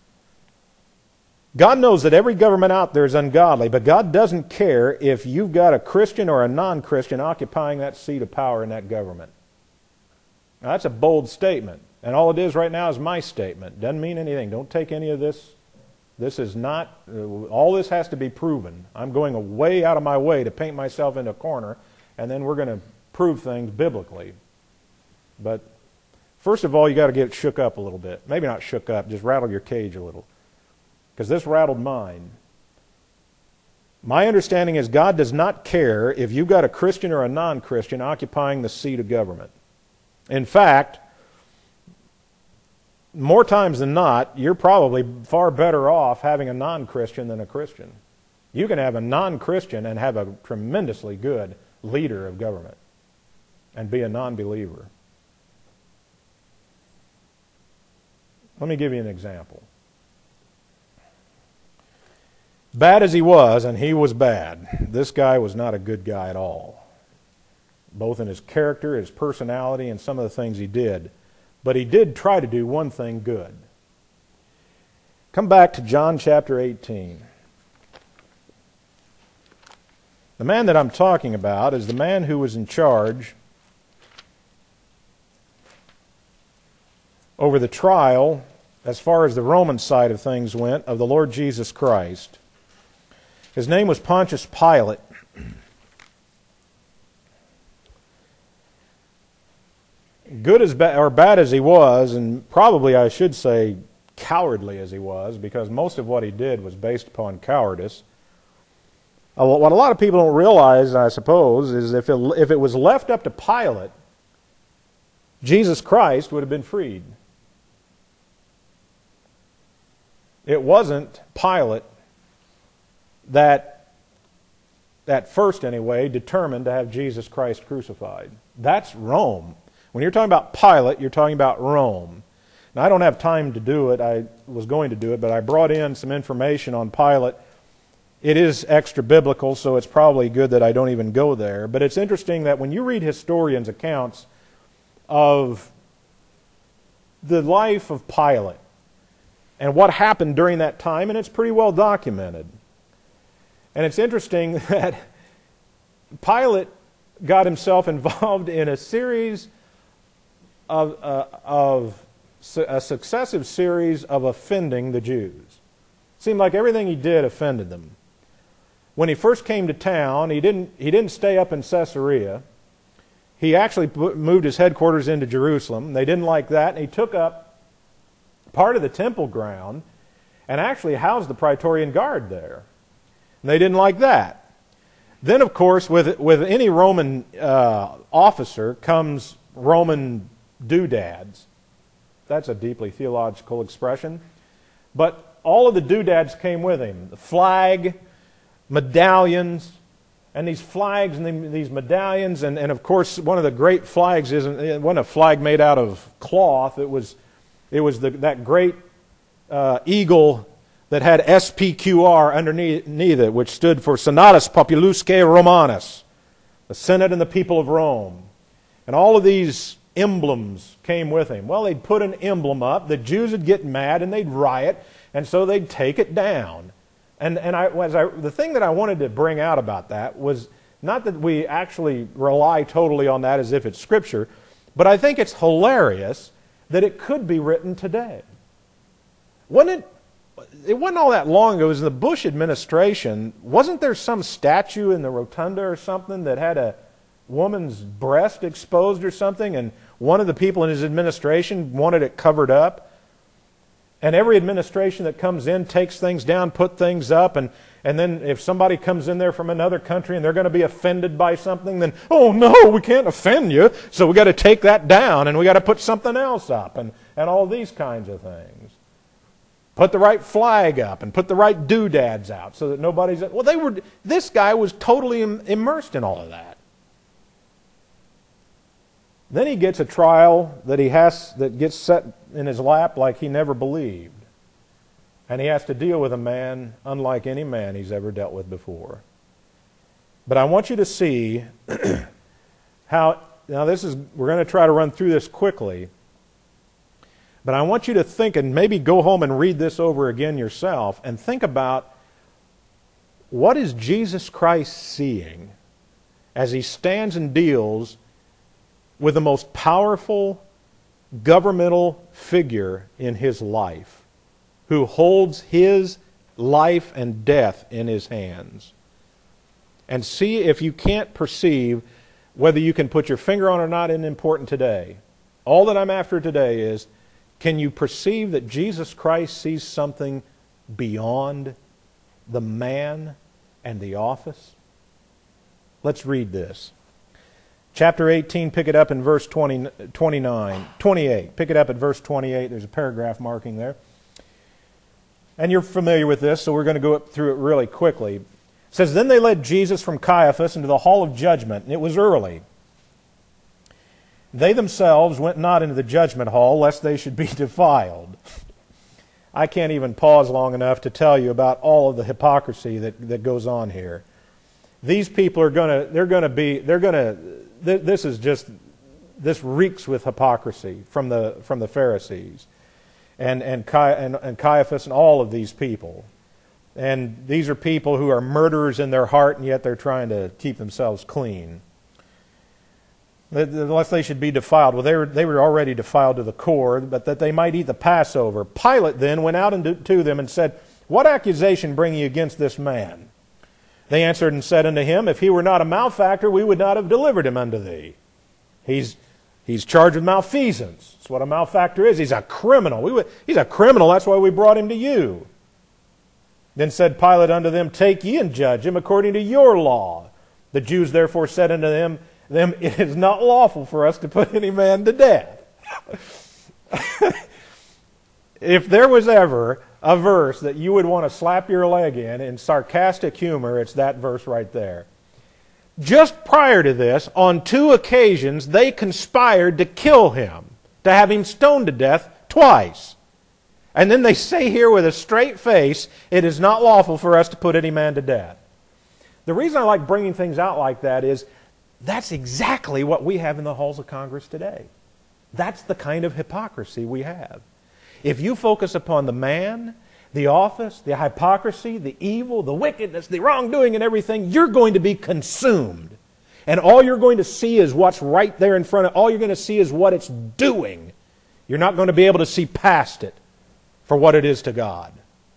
God knows that every government out there is ungodly, but God doesn't care if you've got a Christian or a non-Christian occupying that seat of power in that government. Now, that's a bold statement, and all it is right now is my statement. Doesn't mean anything. Don't take any of this. This is not, all this has to be proven. I'm going way out of my way to paint myself in a corner, and then we're going to prove things biblically. But first of all, you got to get shook up a little bit. Maybe not shook up, just rattle your cage a little. Because this rattled mine. My understanding is God does not care if you've got a Christian or a non-Christian occupying the seat of government. In fact, more times than not, you're probably far better off having a non-Christian than a Christian. You can have a non-Christian and have a tremendously good leader of government and be a non-believer. Let me give you an example. Bad as he was, and he was bad, this guy was not a good guy at all. both in his character, his personality, and some of the things he did. But he did try to do one thing good. Come back to John chapter 18. The man that I'm talking about is the man who was in charge over the trial, as far as the Roman side of things went, of the Lord Jesus Christ. His name was Pontius Pilate. Good as or bad as he was, and probably I should say cowardly as he was, because most of what he did was based upon cowardice. What a lot of people don't realize, I suppose, is if it was left up to Pilate, Jesus Christ would have been freed. It wasn't Pilate that first anyway, determined to have Jesus Christ crucified. That's Rome. When you're talking about Pilate, you're talking about Rome. Now, I don't have time to do it. I was going to do it, but I brought in some information on Pilate. It is extra biblical, so it's probably good that I don't even go there. But it's interesting that when you read historians' accounts of the life of Pilate and what happened during that time, and it's pretty well documented. And it's interesting that Pilate got himself involved in a series of a successive series of offending the Jews. It seemed like everything he did offended them. When he first came to town, he didn't stay up in Caesarea. He actually moved his headquarters into Jerusalem. They didn't like that, and he took up part of the temple ground and actually housed the Praetorian Guard there. And they didn't like that. Then, of course, with any Roman officer comes Roman doodads. That's a deeply theological expression. But all of the doodads came with him. The flag, medallions, and these flags and these medallions. And of course, one of the great flags wasn't a flag made out of cloth. It was that great eagle that had SPQR underneath it, which stood for Senatus Populusque Romanus, the Senate and the people of Rome. And all of these emblems came with him. Well, they'd put an emblem up, the Jews would get mad and they'd riot, and so they'd take it down. And the thing that I wanted to bring out about that was not that we actually rely totally on that as if it's Scripture, but I think it's hilarious that it could be written today. It wasn't all that long ago. It was in the Bush administration. Wasn't there some statue in the rotunda or something that had a woman's breast exposed or something, and one of the people in his administration wanted it covered up? And every administration that comes in takes things down, put things up, and then if somebody comes in there from another country and they're going to be offended by something, then, oh no, we can't offend you, so we got to take that down and we got to put something else up, and all these kinds of things. Put the right flag up and put the right doodads out so that nobody's... Well, this guy was totally immersed in all of that. Then he gets a trial that gets set in his lap like he never believed. And he has to deal with a man unlike any man he's ever dealt with before. But I want you to see how... Now we're going to try to run through this quickly. But I want you to think, and maybe go home and read this over again yourself, and think about what is Jesus Christ seeing as he stands and deals with the most powerful governmental figure in his life, who holds his life and death in his hands. And see if you can't perceive whether you can put your finger on it or not isn't important today. All that I'm after today is, can you perceive that Jesus Christ sees something beyond the man and the office? Let's read this. Chapter 18, pick it up in verse 28. Pick it up at verse 28. There's a paragraph marking there. And you're familiar with this, so we're going to go through it really quickly. It says, Then they led Jesus from Caiaphas into the hall of judgment, and it was early. They themselves went not into the judgment hall, lest they should be defiled. I can't even pause long enough to tell you about all of the hypocrisy that goes on here. these people are this reeks with hypocrisy from the Pharisees and Caiaphas and all of these people. And these are people who are murderers in their heart, and yet they're trying to keep themselves clean. Unless they should be defiled. Well, they were already defiled to the core, but that they might eat the Passover. Pilate then went out to them and said, "What accusation bring ye against this man?" They answered and said unto him, "If he were not a malefactor, we would not have delivered him unto thee." He's charged with malfeasance. That's what a malefactor is. He's a criminal. He's a criminal. That's why we brought him to you. Then said Pilate unto them, "Take ye and judge him according to your law." The Jews therefore said unto them, "It is not lawful for us to put any man to death." If there was ever a verse that you would want to slap your leg in sarcastic humor, it's that verse right there. Just prior to this, on 2 occasions, they conspired to kill him, to have him stoned to death twice. And then they say here with a straight face, "It is not lawful for us to put any man to death." The reason I like bringing things out like that is that's exactly what we have in the halls of Congress today. That's the kind of hypocrisy we have. If you focus upon the man, the office, the hypocrisy, the evil, the wickedness, the wrongdoing and everything, you're going to be consumed. And all you're going to see is what's right there in front of you. All you're going to see is what it's doing. You're not going to be able to see past it for what it is to God.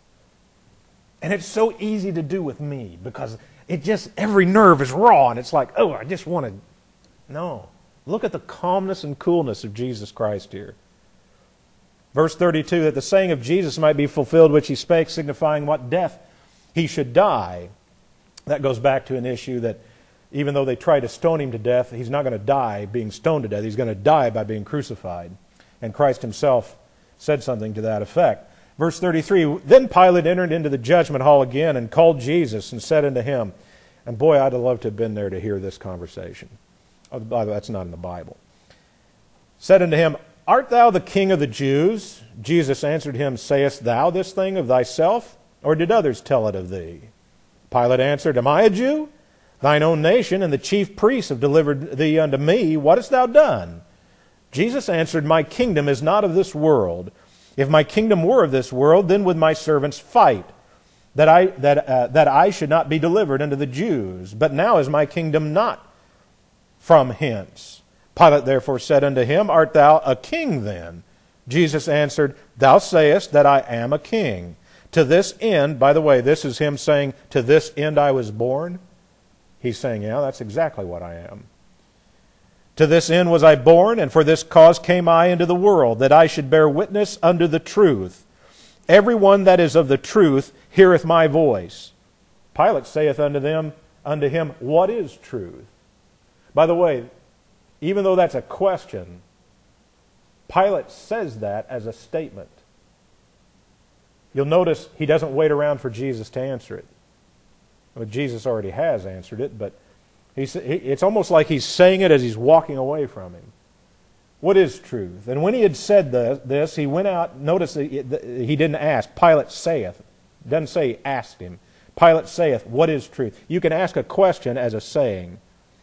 And it's so easy to do with me because every nerve is raw and it's like, oh, I just want to... No. Look at the calmness and coolness of Jesus Christ here. Verse 32, that the saying of Jesus might be fulfilled which he spake, signifying what death he should die. That goes back to an issue that even though they try to stone him to death, he's not going to die being stoned to death. He's going to die by being crucified. And Christ himself said something to that effect. Verse 33, then Pilate entered into the judgment hall again and called Jesus and said unto him, and boy, I'd have loved to have been there to hear this conversation. Oh, by the way, that's not in the Bible. Said unto him, Art thou the king of the Jews? Jesus answered him, Sayest thou this thing of thyself, or did others tell it of thee? Pilate answered, Am I a Jew? Thine own nation and the chief priests have delivered thee unto me. What hast thou done? Jesus answered, My kingdom is not of this world. If my kingdom were of this world, then would my servants fight, that I should not be delivered unto the Jews. But now is my kingdom not from hence. Pilate therefore said unto him, Art thou a king then? Jesus answered, Thou sayest that I am a king. To this end, by the way, this is him saying, To this end I was born. He's saying, yeah, that's exactly what I am. To this end was I born, and for this cause came I into the world, that I should bear witness unto the truth. Every one that is of the truth heareth my voice. Pilate saith unto him, What is truth? By the way, even though that's a question, Pilate says that as a statement. You'll notice he doesn't wait around for Jesus to answer it. Well, Jesus already has answered it, but it's almost like he's saying it as he's walking away from him. What is truth? And when he had said this, he went out. Notice he didn't ask. Pilate saith. It doesn't say he asked him. Pilate saith, What is truth? You can ask a question as a saying.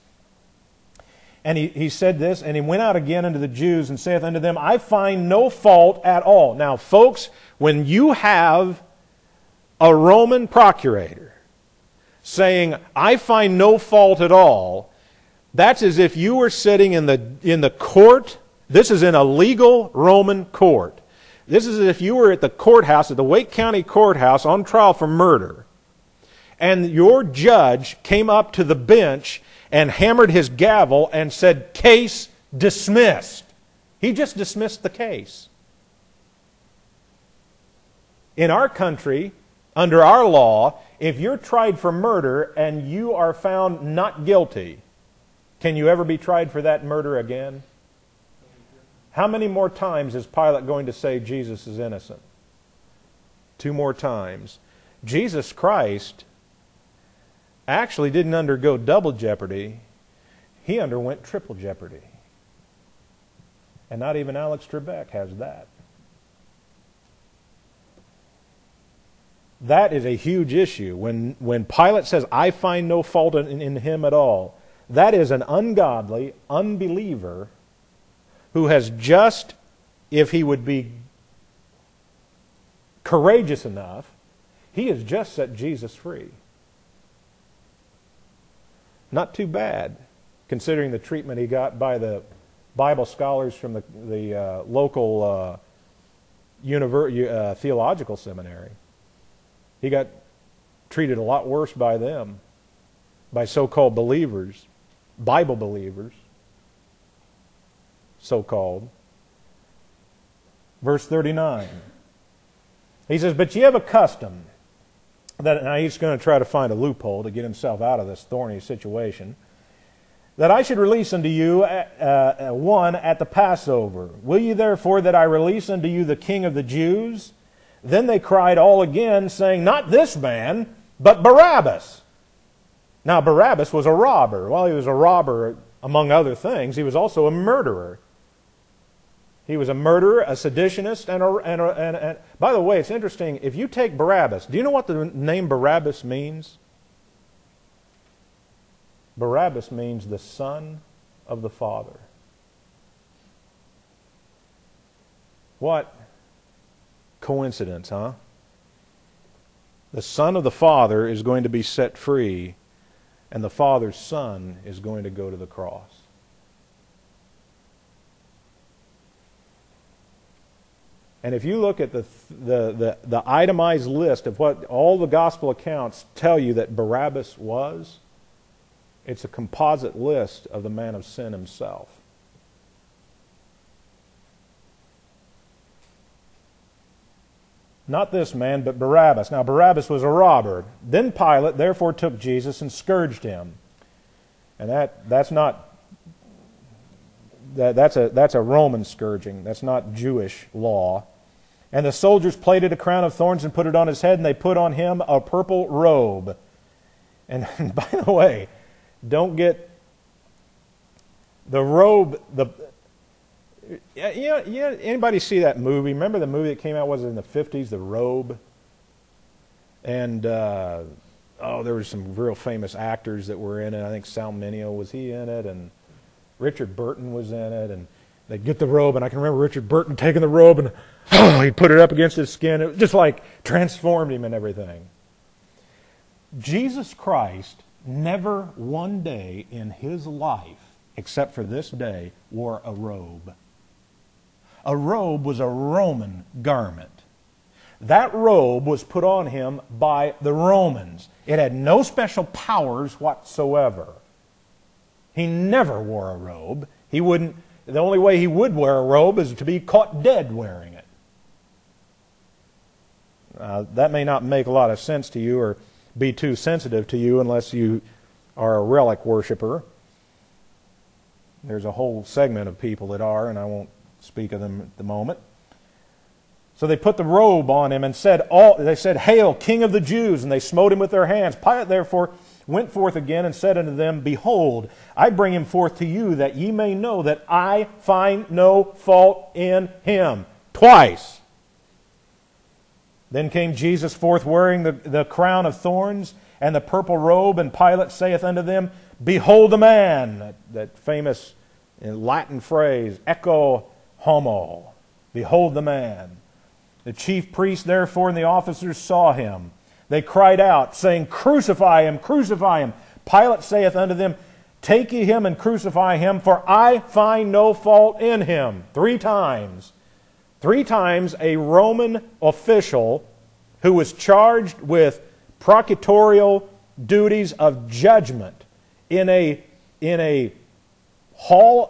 And he said this, and he went out again unto the Jews and saith unto them, I find no fault at all. Now, folks, when you have a Roman procurator saying, I find no fault at all, that's as if you were sitting in the court. This is in a legal Roman court. This is as if you were at the courthouse, at the Wake County Courthouse, on trial for murder. And your judge came up to the bench and hammered his gavel and said, Case dismissed. He just dismissed the case. In our country, under our law, if you're tried for murder and you are found not guilty, can you ever be tried for that murder again? How many more times is Pilate going to say Jesus is innocent? 2 more times. Jesus Christ actually didn't undergo double jeopardy. He underwent triple jeopardy. And not even Alex Trebek has that. That is a huge issue. When Pilate says, I find no fault in him at all, that is an ungodly unbeliever who has just, if he would be courageous enough, he has just set Jesus free. Not too bad, considering the treatment he got by the Bible scholars from the local theological seminary. He got treated a lot worse by them, by so-called believers, Bible believers, so-called. Verse 39. He says, but ye have a custom, that, now he's going to try to find a loophole to get himself out of this thorny situation, that I should release unto you one at the Passover. Will ye therefore that I release unto you the King of the Jews? Then they cried all again, saying, not this man, but Barabbas. Now Barabbas was a robber. Well, he was a robber, among other things. He was also a murderer. He was a murderer, a seditionist, and by the way, it's interesting, if you take Barabbas, do you know what the name Barabbas means? Barabbas means the son of the Father. What coincidence, huh? The Son of the Father is going to be set free, and the Father's Son is going to go to the cross. And if you look at the itemized list of what all the gospel accounts tell you that Barabbas was, it's a composite list of the man of sin himself. Not this man, but Barabbas. Now Barabbas was a robber. Then Pilate therefore took Jesus and scourged him. And that's a Roman scourging. That's not Jewish law. And the soldiers plaited a crown of thorns and put it on his head, and they put on him a purple robe. And by the way, don't get the robe. Anybody see that movie? Remember the movie that came out, was it in the 50s, The Robe? And there were some real famous actors that were in it. I think Sal Mineo, was he in it? And Richard Burton was in it. And they'd get the robe, and I can remember Richard Burton taking the robe and he'd put it up against his skin. It was just like transformed him and everything. Jesus Christ never one day in his life, except for this day, wore a robe. A robe was a Roman garment. That robe was put on him by the Romans. It had no special powers whatsoever. He never wore a robe. The only way he would wear a robe is to be caught dead wearing it. That may not make a lot of sense to you or be too sensitive to you unless you are a relic worshiper. There's a whole segment of people that are, and I won't speak of them at the moment. So they put the robe on him and said, Hail, King of the Jews! And they smote him with their hands. Pilate therefore went forth again and said unto them, Behold, I bring him forth to you, that ye may know that I find no fault in him. Twice. Then came Jesus forth wearing the crown of thorns and the purple robe, and Pilate saith unto them, Behold the man! That famous Latin phrase, Ecce homo. Behold the man. The chief priests therefore and the officers saw him. They cried out, saying, Crucify him, crucify him. Pilate saith unto them, Take ye him and crucify him, for I find no fault in him. 3 times. 3 times a Roman official who was charged with prosecutorial duties of judgment in a hall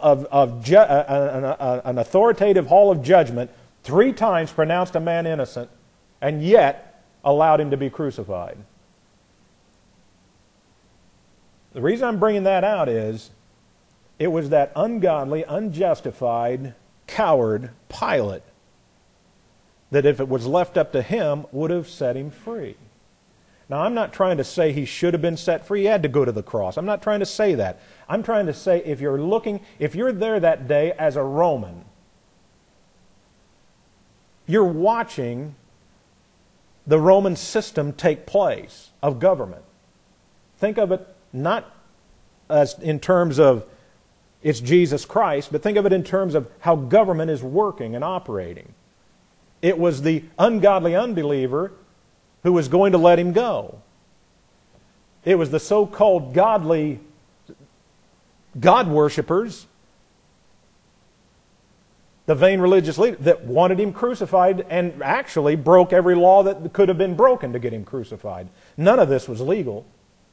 an authoritative hall of judgment, 3 times pronounced a man innocent, and yet allowed him to be crucified. The reason I'm bringing that out is it was that ungodly, unjustified, coward Pilate that if it was left up to him would have set him free. Now, I'm not trying to say he should have been set free. He had to go to the cross. I'm not trying to say that. I'm trying to say if you're there that day as a Roman, you're watching the Roman system take place of government. Think of it not as in terms of it's Jesus Christ, but think of it in terms of how government is working and operating. It was the ungodly unbeliever who was going to let him go. It was the so-called godly God worshippers, the vain religious leaders, that wanted him crucified and actually broke every law that could have been broken to get him crucified. None of this was legal.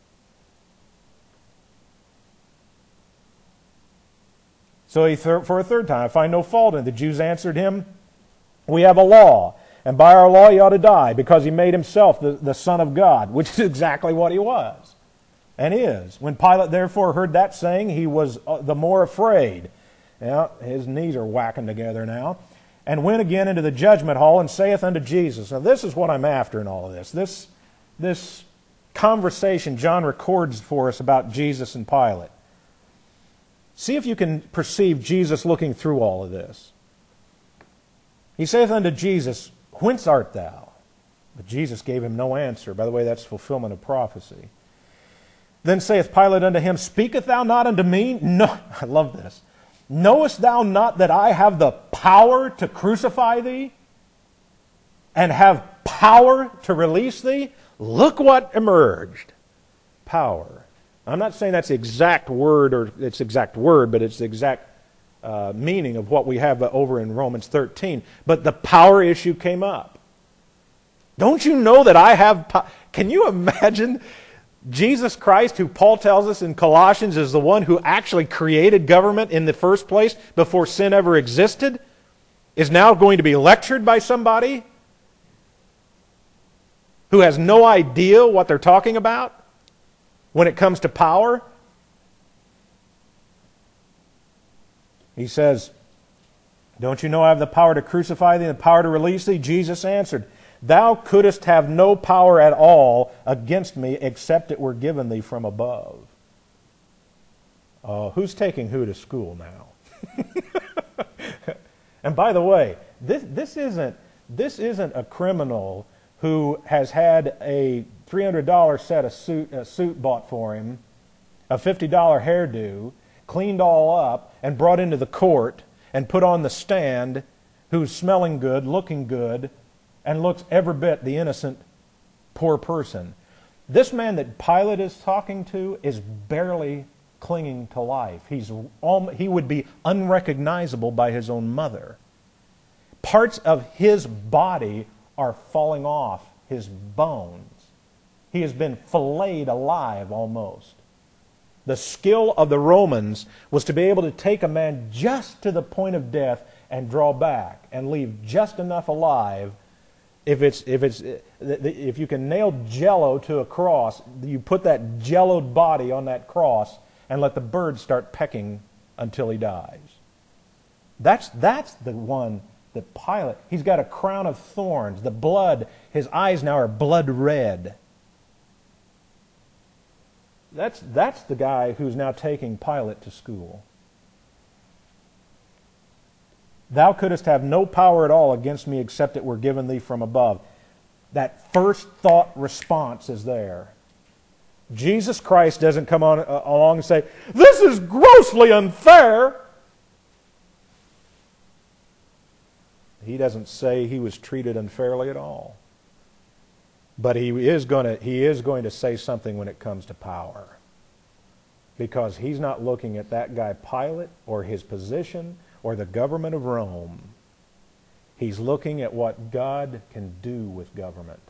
So he, for a third time, I find no fault in it. The Jews answered him, we have a law, and by our law he ought to die, because he made himself the Son of God, which is exactly what he was, and is. When Pilate therefore heard that saying, he was the more afraid. Now, his knees are whacking together now. And went again into the judgment hall, and saith unto Jesus. Now this is what I'm after in all of this. This conversation John records for us about Jesus and Pilate. See if you can perceive Jesus looking through all of this. He saith unto Jesus, whence art thou? But Jesus gave him no answer. By the way, that's fulfillment of prophecy. Then saith Pilate unto him, speakest thou not unto me? No, I love this. Knowest thou not that I have the power to crucify thee and have power to release thee? Look what emerged. Power. I'm not saying that's the exact word, or it's the exact word, but it's the exact meaning of what we have over in Romans 13. But the power issue came up. Don't you know that I have power? Can you imagine Jesus Christ, who Paul tells us in Colossians is the one who actually created government in the first place before sin ever existed, is now going to be lectured by somebody who has no idea what they're talking about when it comes to power? He says, don't you know I have the power to crucify thee and the power to release thee? Jesus answered, thou couldst have no power at all against me except it were given thee from above. Who's taking who to school now? And by the way, this isn't a criminal who has had a $300 set of suit bought for him, a $50 hairdo, cleaned all up, and brought into the court and put on the stand, who's smelling good, looking good, and looks every bit the innocent, poor person. This man that Pilate is talking to is barely clinging to life. He would be unrecognizable by his own mother. Parts of his body are falling off his bones. He has been filleted alive almost. The skill of the Romans was to be able to take a man just to the point of death and draw back and leave just enough alive. If you can nail Jell-O to a cross, you put that Jell-O'd body on that cross and let the birds start pecking until he dies. That's the one that Pilate. He's got a crown of thorns. The blood, his eyes now are blood red. That's the guy who's now taking Pilate to school. Thou couldst have no power at all against me except it were given thee from above. That first thought response is there. Jesus Christ doesn't come along and say, this is grossly unfair. He doesn't say he was treated unfairly at all. But he is going to say something when it comes to power. Because he's not looking at that guy Pilate or his position or the government of Rome. He's looking at what God can do with government.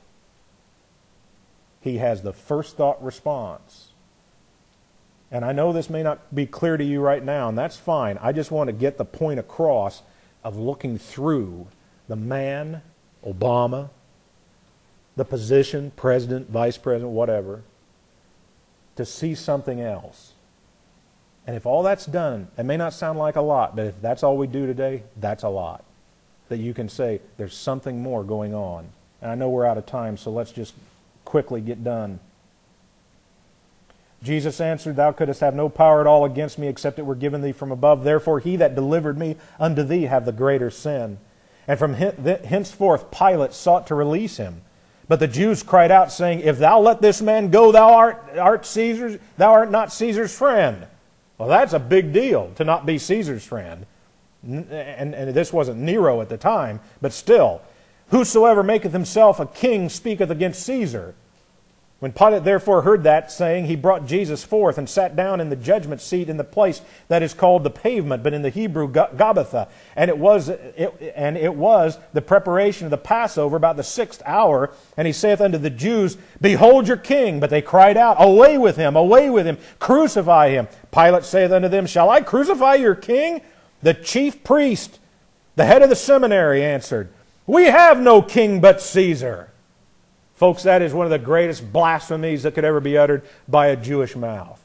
He has the first thought response. And I know this may not be clear to you right now, and that's fine. I just want to get the point across of looking through the man, Obama, the position, president, vice president, whatever, to see something else. And if all that's done, it may not sound like a lot, but if that's all we do today, that's a lot. That you can say, there's something more going on. And I know we're out of time, so let's just quickly get done. Jesus answered, thou couldst have no power at all against me except it were given thee from above. Therefore he that delivered me unto thee have the greater sin. And from henceforth Pilate sought to release him. But the Jews cried out, saying, If thou let this man go, thou art not Caesar's friend. Well, that's a big deal, to not be Caesar's friend. And this wasn't Nero at the time, but still. Whosoever maketh himself a king speaketh against Caesar. When Pilate therefore heard that saying, he brought Jesus forth and sat down in the judgment seat in the place that is called the Pavement, but in the Hebrew Gabbatha. And it was the preparation of the Passover about the 6th hour. And he saith unto the Jews, Behold your king. But they cried out, Away with him, crucify him. Pilate saith unto them, Shall I crucify your king? The chief priest, the head of the seminary, answered, We have no king but Caesar. Folks, that is one of the greatest blasphemies that could ever be uttered by a Jewish mouth.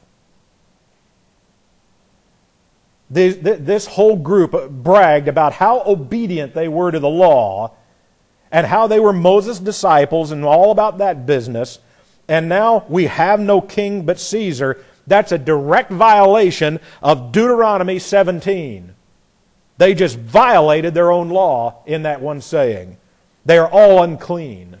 This whole group bragged about how obedient they were to the law and how they were Moses' disciples and all about that business. And now we have no king but Caesar. That's a direct violation of Deuteronomy 17. They just violated their own law in that one saying. They are all unclean.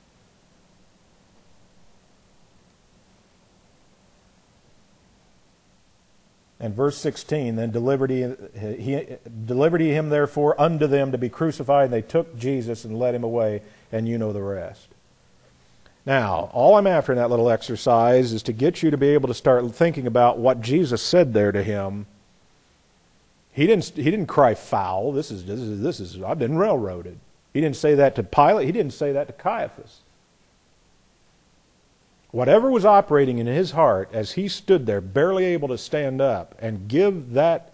And verse 16, then delivered he him therefore unto them to be crucified, and they took Jesus and led him away, and you know the rest. Now, all I'm after in that little exercise is to get you to be able to start thinking about what Jesus said there to him. He didn't cry foul. This is I've been railroaded. He didn't say that to Pilate. He didn't say that to Caiaphas. Whatever was operating in his heart as he stood there, barely able to stand up and give that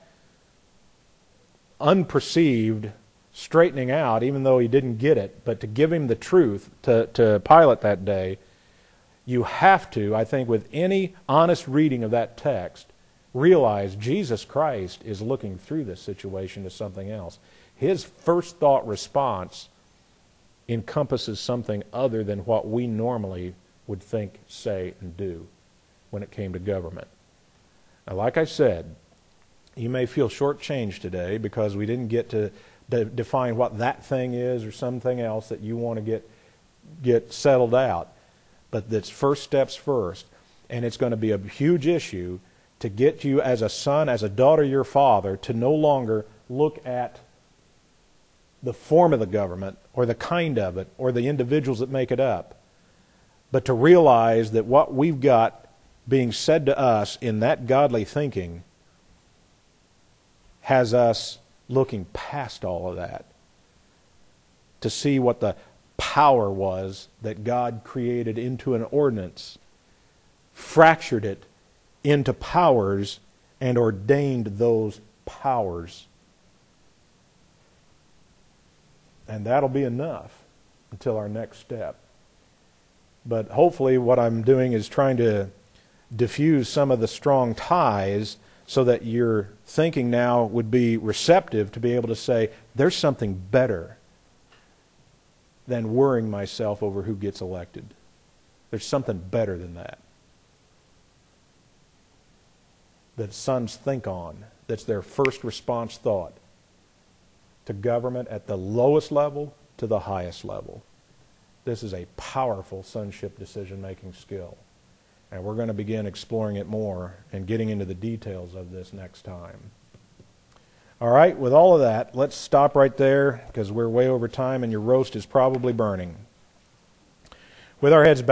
unperceived straightening out, even though he didn't get it, but to give him the truth to Pilate that day, you have to, I think, with any honest reading of that text, realize Jesus Christ is looking through this situation to something else. His first thought response encompasses something other than what we normally would think, say, and do when it came to government. Now, like I said, you may feel shortchanged today because we didn't get to define what that thing is or something else that you want to get settled out. But that's first steps first. And it's going to be a huge issue to get you as a son, as a daughter of your father, to no longer look at the form of the government or the kind of it or the individuals that make it up, but to realize that what we've got being said to us in that godly thinking has us looking past all of that to see what the power was that God created into an ordinance, fractured it into powers, and ordained those powers. And that'll be enough until our next step. But hopefully what I'm doing is trying to diffuse some of the strong ties so that your thinking now would be receptive to be able to say, there's something better than worrying myself over who gets elected. There's something better than that. That sons think on. That's their first response thought to government at the lowest level to the highest level. This is a powerful sonship decision-making skill. And we're going to begin exploring it more and getting into the details of this next time. All right, with all of that, let's stop right there because we're way over time and your roast is probably burning. With our heads